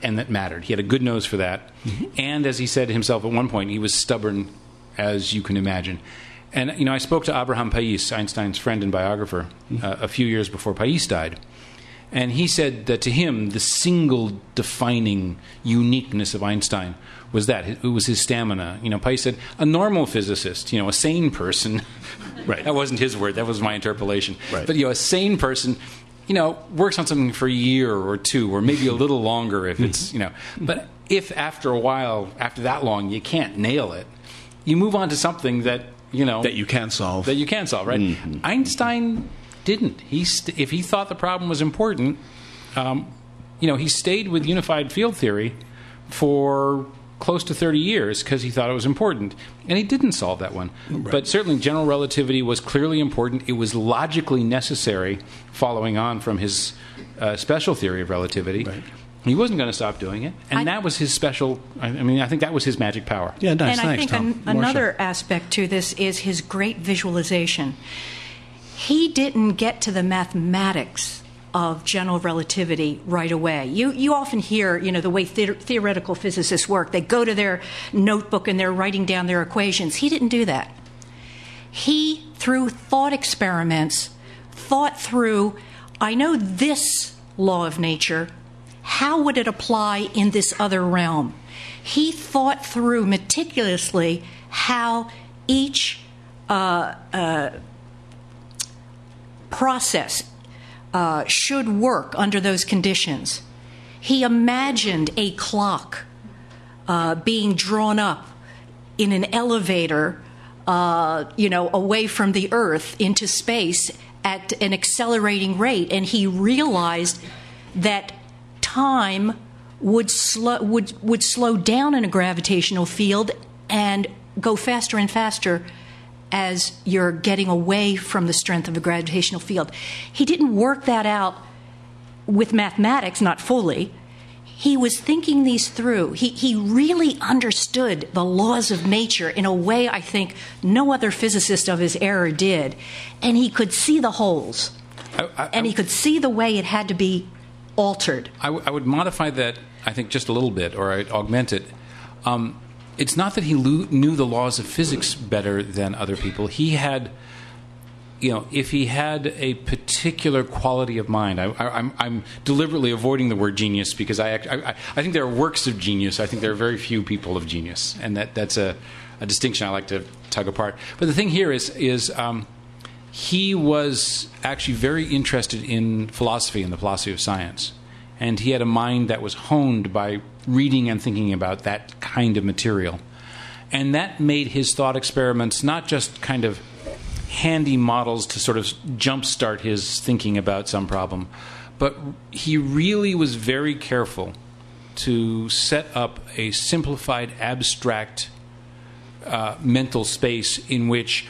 and that mattered. He had a good nose for that. And as he said himself at one point, he was stubborn as you can imagine. And, I spoke to Abraham Pais, Einstein's friend and biographer, a few years before Pais died. And he said that to him, the single defining uniqueness of Einstein was that. It was his stamina. Pais said, a normal physicist, a sane person, right? That wasn't his word, that was my interpolation. Right. But, a sane person, works on something for a year or two, or maybe a little longer if it's, But if after a while, after that long, you can't nail it, you move on to something that, that you can solve. That you can solve, right? Mm-hmm. Einstein didn't. If he thought the problem was important, he stayed with unified field theory for close to 30 years because he thought it was important. And he didn't solve that one. Right. But certainly general relativity was clearly important. It was logically necessary, following on from his special theory of relativity. Right. He wasn't going to stop doing it. And that was his special, I think that was his magic power. Yeah, nice. And Thanks, I think another aspect to this is his great visualization. He didn't get to the mathematics of general relativity right away. You often hear, the way theoretical physicists work. They go to their notebook and they're writing down their equations. He didn't do that. He, through thought experiments, thought through, I know this law of nature, how would it apply in this other realm? He thought through meticulously how each process should work under those conditions. He imagined a clock being drawn up in an elevator, away from the Earth into space at an accelerating rate, and he realized that time would slow down in a gravitational field and go faster and faster as you're getting away from the strength of the gravitational field. He didn't work that out with mathematics, not fully. He was thinking these through. He really understood the laws of nature in a way I think no other physicist of his era did. And he could see the holes. And he could see the way it had to be altered. I would modify that, I think, just a little bit, or I'd augment it. It's not that he knew the laws of physics better than other people. He had, if he had a particular quality of mind, I'm deliberately avoiding the word genius because I think there are works of genius. I think there are very few people of genius, and that's a distinction I like to tug apart. But the thing here is he was actually very interested in philosophy and the philosophy of science. And he had a mind that was honed by reading and thinking about that kind of material. And that made his thought experiments not just kind of handy models to sort of jumpstart his thinking about some problem, but he really was very careful to set up a simplified, abstract mental space in which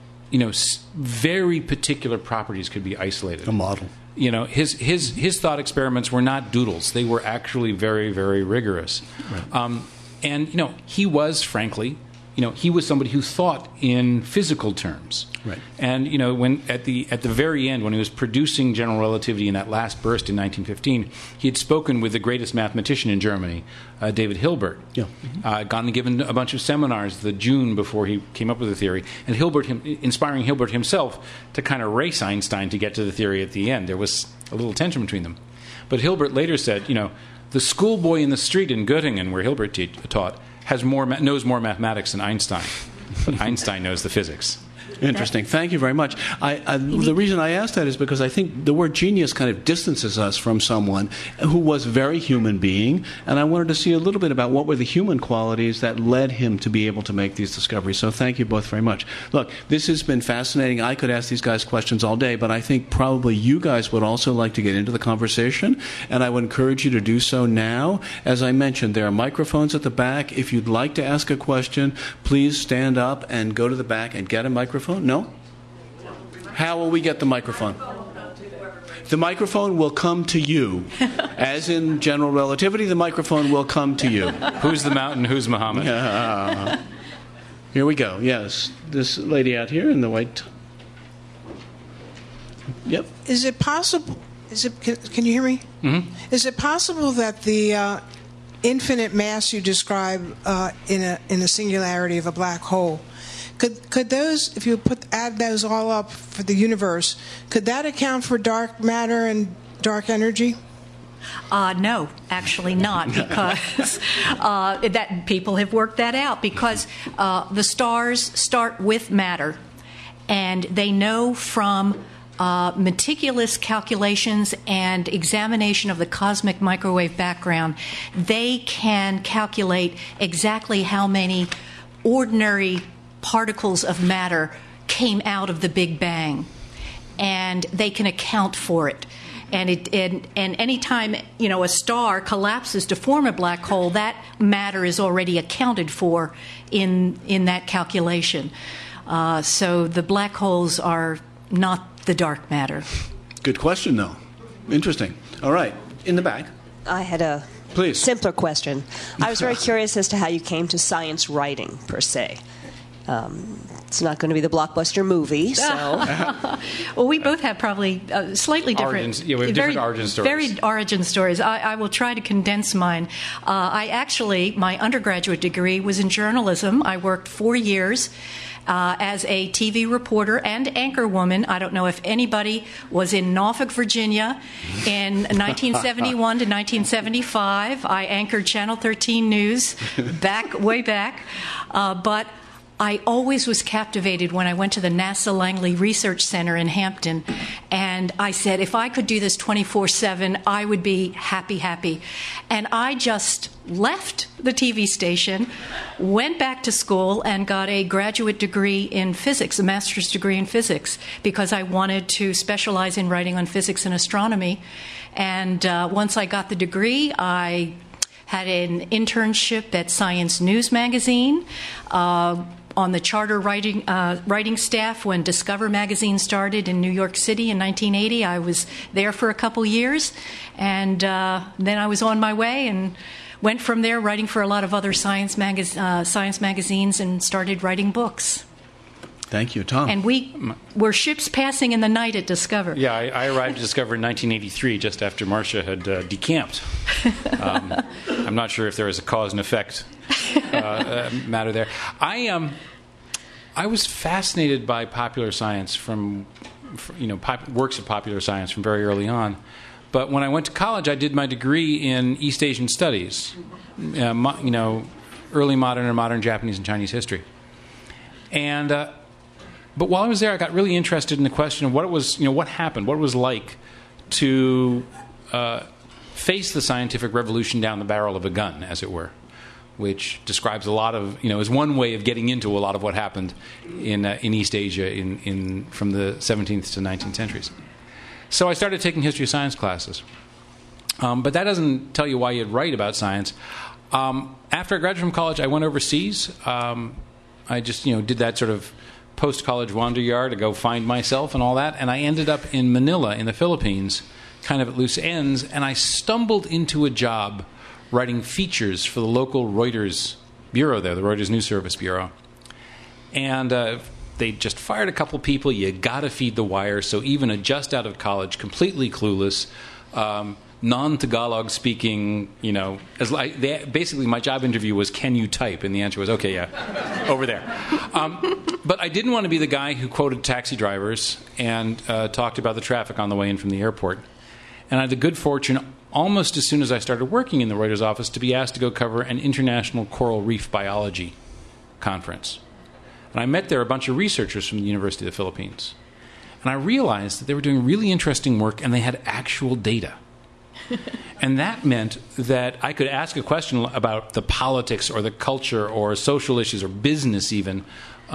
very particular properties could be isolated. A model. His thought experiments were not doodles. They were actually very, very rigorous. Right. And he was, frankly, he was somebody who thought in physical terms. Right. And when at the very end, when he was producing general relativity in that last burst in 1915, he had spoken with the greatest mathematician in Germany, David Hilbert. Yeah. Gone and given a bunch of seminars the June before he came up with the theory, and inspiring Hilbert himself to kind of race Einstein to get to the theory at the end. There was a little tension between them. But Hilbert later said, the schoolboy in the street in Göttingen, where Hilbert taught, knows more mathematics than Einstein. But Einstein knows the physics. Interesting. Thank you very much. The reason I asked that is because I think the word genius kind of distances us from someone who was a very human being, and I wanted to see a little bit about what were the human qualities that led him to be able to make these discoveries. So thank you both very much. Look, this has been fascinating. I could ask these guys questions all day, but I think probably you guys would also like to get into the conversation, and I would encourage you to do so now. As I mentioned, there are microphones at the back. If you'd like to ask a question, please stand up and go to the back and get a microphone. No? How will we get the microphone? The microphone will come to you. As in general relativity, the microphone will come to you. Who's the mountain? Who's Muhammad? Here we go. Yes. This lady out here in the white. Yep. Is it possible? Can you hear me? Mm-hmm. Is it possible that the infinite mass you describe in a singularity of a black hole, could those, if you add those all up for the universe, could that account for dark matter and dark energy? No, actually not, because that people have worked that out, because the stars start with matter, and they know from meticulous calculations and examination of the cosmic microwave background, they can calculate exactly how many ordinary particles of matter came out of the Big Bang, and they can account for it. And any time a star collapses to form a black hole, that matter is already accounted for in that calculation. So the black holes are not the dark matter. Good question, though. Interesting. All right, in the back. I had a simpler question. I was very curious as to how you came to science writing, per se. It's not going to be the blockbuster movie, so... Well, we both have probably slightly different... we have different origin stories. Very origin stories. I will try to condense mine. My undergraduate degree was in journalism. I worked 4 years as a TV reporter and anchor woman. I don't know if anybody was in Norfolk, Virginia in 1971 to 1975. I anchored Channel 13 News way back. But I always was captivated when I went to the NASA Langley Research Center in Hampton, and I said, if I could do this 24/7, I would be happy. And I just left the TV station, went back to school, and got a graduate degree in physics, a master's degree in physics, because I wanted to specialize in writing on physics and astronomy. And once I got the degree, I had an internship at Science News magazine, on the charter writing staff when Discover magazine started in New York City in 1980. I was there for a couple years, and then I was on my way and went from there, writing for a lot of other science magazines, and started writing books. Thank you, Tom. And we were ships passing in the night at Discover. Yeah, I arrived at Discover in 1983, just after Marcia had decamped. I'm not sure if there was a cause and effect matter there. I was fascinated by popular science works of popular science from very early on. But when I went to college, I did my degree in East Asian Studies, early modern and modern Japanese and Chinese history. And but while I was there, I got really interested in the question of what it was, what happened, what it was like to face the scientific revolution down the barrel of a gun, as it were, which describes a lot of, is one way of getting into a lot of what happened in East Asia from the 17th to 19th centuries. So I started taking history of science classes. But that doesn't tell you why you'd write about science. After I graduated from college, I went overseas. I just, did that sort of post-college wander yard to go find myself and all that. And I ended up in Manila in the Philippines, kind of at loose ends. And I stumbled into a job writing features for the local Reuters bureau there, the Reuters News Service Bureau. And they just fired a couple people. You got to feed the wire. So even a just out of college, completely clueless, non-Tagalog speaking, basically my job interview was, can you type? And the answer was, okay, yeah, over there. But I didn't want to be the guy who quoted taxi drivers and talked about the traffic on the way in from the airport. And I had the good fortune, almost as soon as I started working in the Reuters office, to be asked to go cover an international coral reef biology conference. And I met there a bunch of researchers from the University of the Philippines. And I realized that they were doing really interesting work, and they had actual data. And that meant that I could ask a question about the politics or the culture or social issues or business even,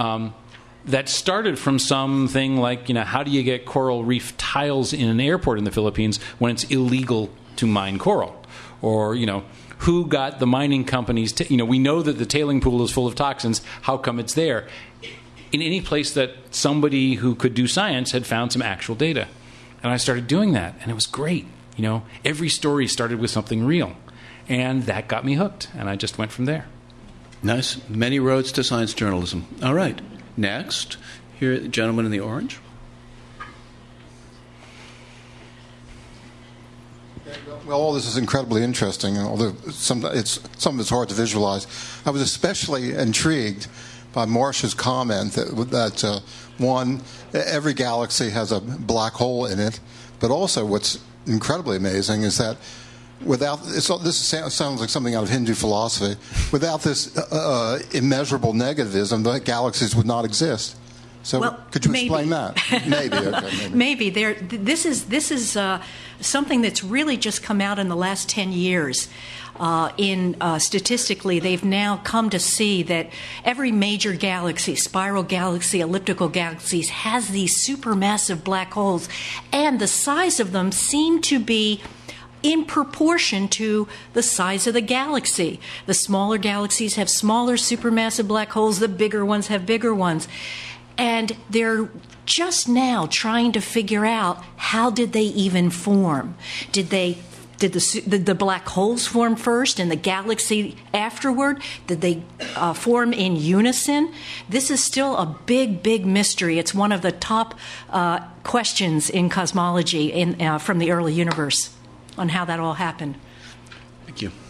that started from something like, how do you get coral reef tiles in an airport in the Philippines when it's illegal to mine coral? Or, who got the mining companies we know that the tailing pool is full of toxins. How come it's there? In any place that somebody who could do science had found some actual data. And I started doing that, and it was great. Every story started with something real. And that got me hooked, and I just went from there. Nice. Many roads to science journalism. All right. Next, here, the gentleman in the orange. Well, all this is incredibly interesting, although some of it's hard to visualize. I was especially intrigued by Marsh's comment that one, every galaxy has a black hole in it, but also what's incredibly amazing is that this sounds like something out of Hindu philosophy. Without this immeasurable negativism, the galaxies would not exist. So, could you explain that? Maybe. Okay, maybe. This is something that's really just come out in the last 10 years. Statistically, they've now come to see that every major galaxy, spiral galaxy, elliptical galaxies, has these supermassive black holes, and the size of them seem to be in proportion to the size of the galaxy. The smaller galaxies have smaller supermassive black holes, the bigger ones have bigger ones. And they're just now trying to figure out, how did they even form? Did the black holes form first and the galaxy afterward? Did they form in unison? This is still a big, big mystery. It's one of the top questions in cosmology from the early universe on how that all happened. Thank you.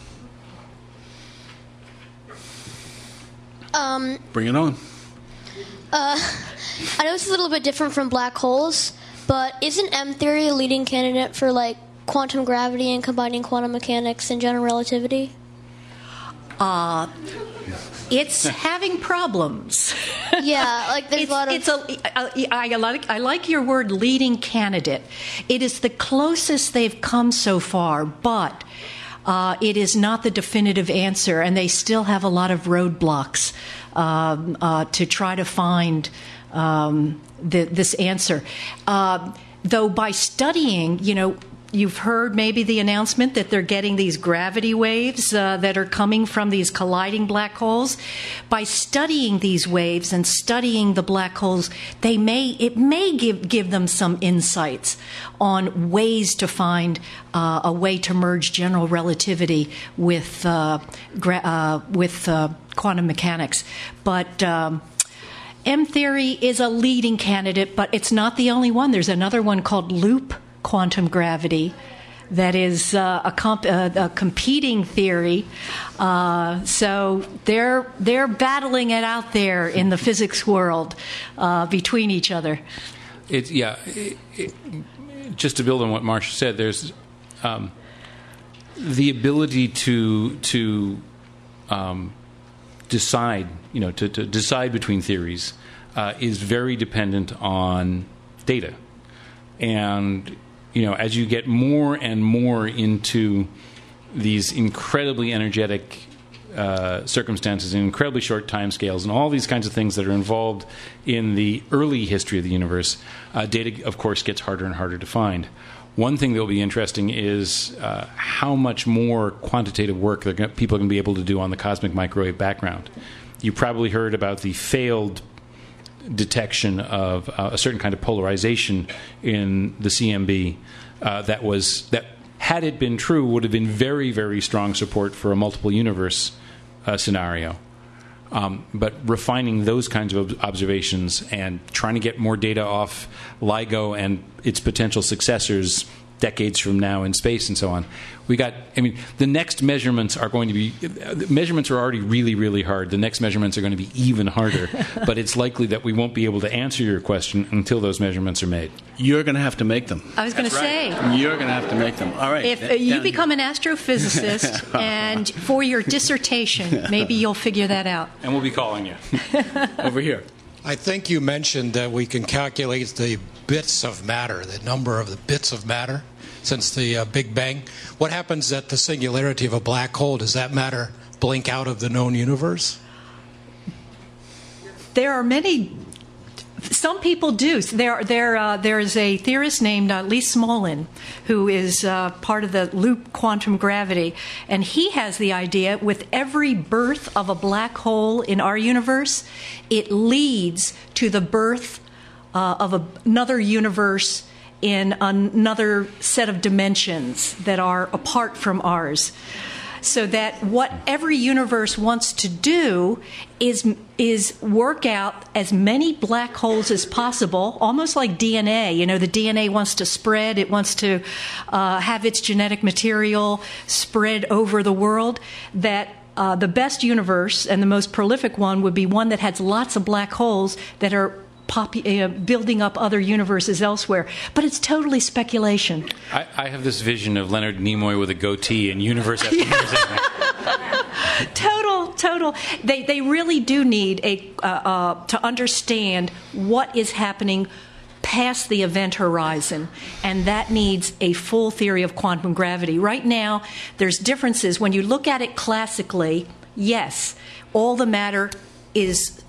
Bring it on. I know it's a little bit different from black holes, but isn't M theory a leading candidate for like quantum gravity and combining quantum mechanics and general relativity? It's having problems. Yeah, like there's a lot of... I like your word, leading candidate. It is the closest they've come so far, but it is not the definitive answer, and they still have a lot of roadblocks to try to find this answer. Though by studying, you've heard maybe the announcement that they're getting these gravity waves that are coming from these colliding black holes. By studying these waves and studying the black holes, it may give them some insights on ways to find a way to merge general relativity with quantum mechanics. But M theory is a leading candidate, but it's not the only one. There's another one called loop quantum gravity that is a competing theory. So they're battling it out there in the physics world between each other. Just to build on what Marcia said, there's the ability to decide, to decide between theories is very dependent on data. And, as you get more and more into these incredibly energetic circumstances and incredibly short timescales and all these kinds of things that are involved in the early history of the universe, data, of course, gets harder and harder to find. One thing that will be interesting is how much more quantitative work people are going to be able to do on the cosmic microwave background. You probably heard about the failed detection of a certain kind of polarization in the CMB that, had it been true, would have been very, very strong support for a multiple universe scenario. But refining those kinds of observations and trying to get more data off LIGO and its potential successors decades from now in space and so on. The next measurements are going to be, measurements are already really, really hard. The next measurements are going to be even harder, but it's likely that we won't be able to answer your question until those measurements are made. You're going to have to make them. I was going to say. You're going to have to make them. All right. If you become an astrophysicist and for your dissertation, maybe you'll figure that out. And we'll be calling you. Over here. I think you mentioned that we can calculate the bits of matter, the number of the bits of matter since the Big Bang. What happens at the singularity of a black hole? Does that matter blink out of the known universe? There are many. Some people do. There is a theorist named Lee Smolin who is part of the loop quantum gravity, and he has the idea with every birth of a black hole in our universe, it leads to the birth of another universe in another set of dimensions that are apart from ours. so that what every universe wants to do is work out as many black holes as possible, almost like DNA. You know, the DNA wants to spread. It wants to have its genetic material spread over the world. That the best universe and the most prolific one would be one that has lots of black holes that are building up other universes elsewhere. But it's totally speculation. I have this vision of Leonard Nimoy with a goatee and universe after universe. Total. They really do need to understand what is happening past the event horizon, and that needs a full theory of quantum gravity. Right now, there's differences. When you look at it classically, yes, all the matter is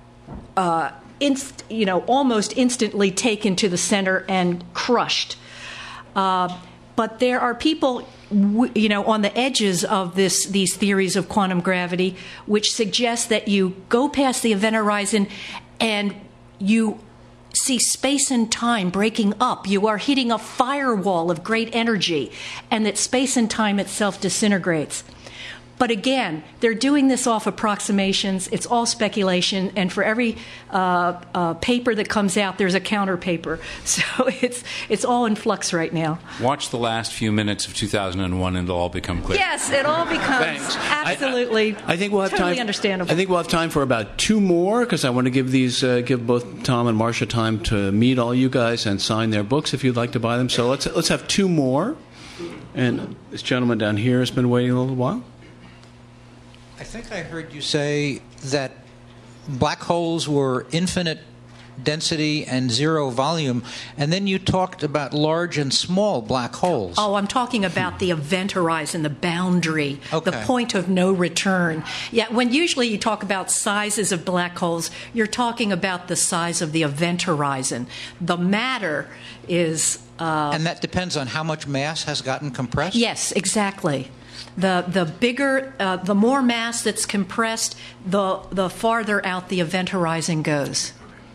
almost instantly taken to the center and crushed. But there are people, on the edges of these theories of quantum gravity, which suggest that you go past the event horizon and you see space and time breaking up. You are hitting a firewall of great energy, and that space and time itself disintegrates. But again, they're doing this off approximations. It's all speculation, and for every paper that comes out, there's a counter paper. So it's all in flux right now. Watch the last few minutes of 2001, and it'll all become clear. Yes, it all becomes absolutely. I think we'll have totally time. Understandable. I think we'll have time for about two more, because I want to give both Tom and Marcia time to meet all you guys and sign their books if you'd like to buy them. So let's have two more. And this gentleman down here has been waiting a little while. I think I heard you say that black holes were infinite density and zero volume, and then you talked about large and small black holes. Oh, I'm talking about the event horizon, the boundary, okay. The point of no return. Yeah, when usually you talk about sizes of black holes, you're talking about the size of the event horizon. The matter is... and that depends on how much mass has gotten compressed? Yes, exactly. The bigger, the more mass that's compressed, the farther out the event horizon goes.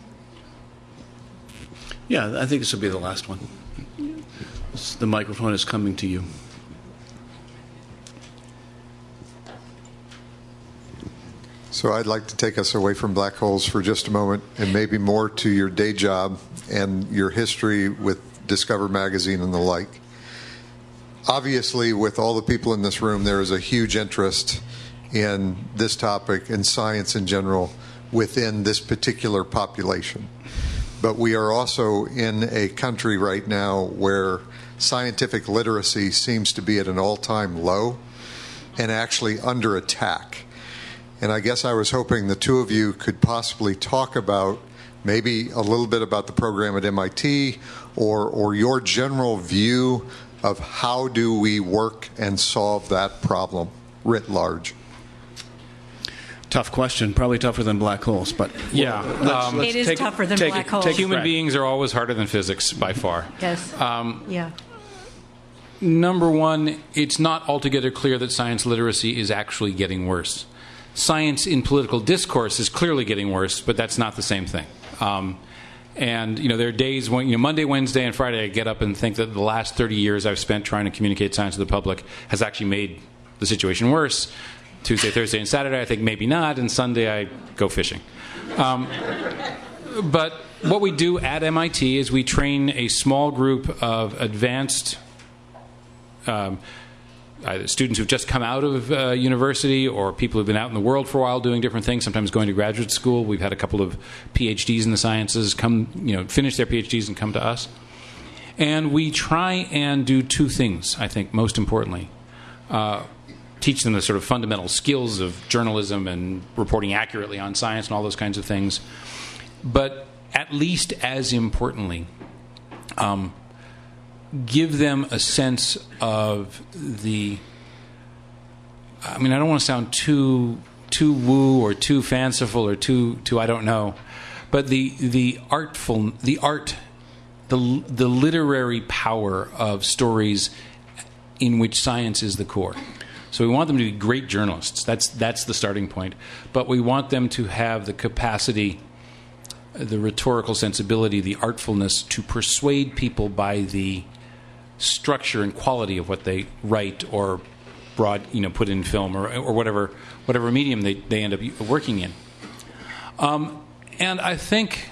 Yeah, I think this will be the last one. The microphone is coming to you. So I'd like to take us away from black holes for just a moment, and maybe more to your day job and your history with Discover Magazine and the like. Obviously, with all the people in this room, there is a huge interest in this topic and science in general within this particular population. But we are also in a country right now where scientific literacy seems to be at an all-time low and actually under attack. And I guess I was hoping the two of you could possibly talk about maybe a little bit about the program at MIT or your general view of how do we work and solve that problem writ large. Tough question, probably tougher than black holes, but yeah, it is tougher than black holes. Human beings are always harder than physics by far. Yes. Yeah. Number one, it's not altogether clear that science literacy is actually getting worse. Science in political discourse is clearly getting worse, but that's not the same thing. And there are days when Monday, Wednesday, and Friday I get up and think that the last 30 years I've spent trying to communicate science to the public has actually made the situation worse. Tuesday, Thursday, and Saturday I think maybe not, and Sunday I go fishing. But what we do at MIT is we train a small group of advanced either students who've just come out of university or people who've been out in the world for a while doing different things, sometimes going to graduate school. We've had a couple of PhDs in the sciences finish their PhDs and come to us. And we try and do two things, I think, most importantly. Teach them the sort of fundamental skills of journalism and reporting accurately on science and all those kinds of things. But at least as importantly, give them a sense of the... I don't want to sound too woo or too fanciful or too I don't know, but the literary power of stories in which science is the core. So we want them to be great journalists. That's the starting point. But we want them to have the capacity, the rhetorical sensibility, the artfulness to persuade people by the structure and quality of what they write or put in film or whatever medium they end up working in. And I think,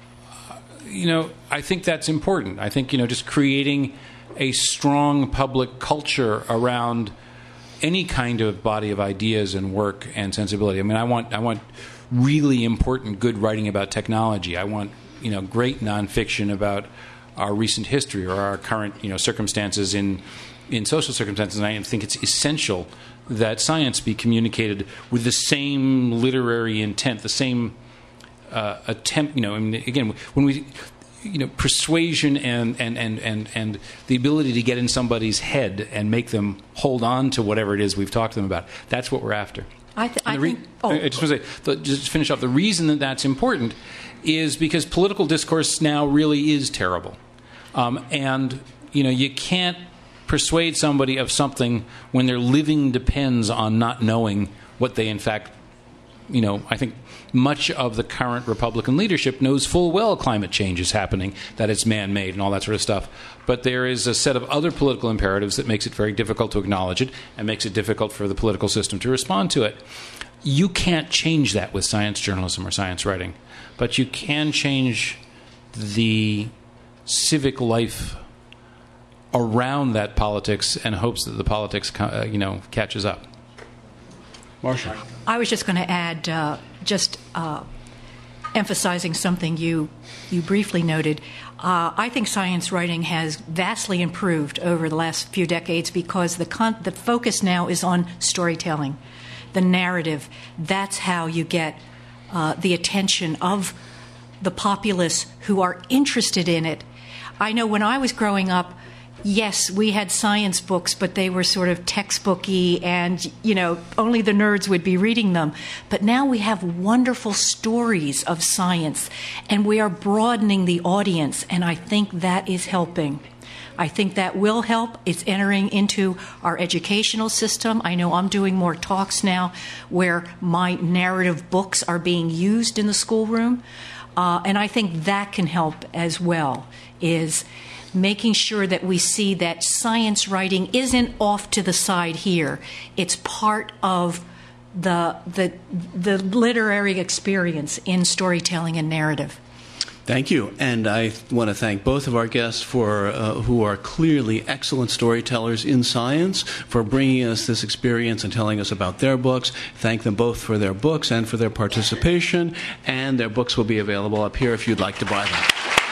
I think that's important. I think, just creating a strong public culture around any kind of body of ideas and work and sensibility. I mean, I want really important, good writing about technology. I want, great nonfiction about our recent history or our current, circumstances in social circumstances. And I think it's essential that science be communicated with the same literary intent, the same attempt. Again, when we, persuasion and the ability to get in somebody's head and make them hold on to whatever it is we've talked to them about. That's what we're after. I just want to say, just to finish off, the reason that that's important is because political discourse now really is terrible. And, you can't persuade somebody of something when their living depends on not knowing what they in fact, I think much of the current Republican leadership knows full well climate change is happening, that it's man-made and all that sort of stuff. But there is a set of other political imperatives that makes it very difficult to acknowledge it and makes it difficult for the political system to respond to it. You can't change that with science journalism or science writing, but you can change the civic life around that politics and hopes that the politics, catches up. Marcia. I was just going to add, emphasizing something you briefly noted. I think science writing has vastly improved over the last few decades because the focus now is on storytelling, the narrative. That's how you get the attention of the populace who are interested in it. I know when I was growing up, yes, we had science books, but they were sort of textbooky and, only the nerds would be reading them. But now we have wonderful stories of science, and we are broadening the audience, and I think that is helping. I think that will help. It's entering into our educational system. I know I'm doing more talks now where my narrative books are being used in the schoolroom, and I think that can help as well, is making sure that we see that science writing isn't off to the side here. It's part of the literary experience in storytelling and narrative. Thank you. And I want to thank both of our guests for who are clearly excellent storytellers in science for bringing us this experience and telling us about their books. Thank them both for their books and for their participation. And their books will be available up here if you'd like to buy them.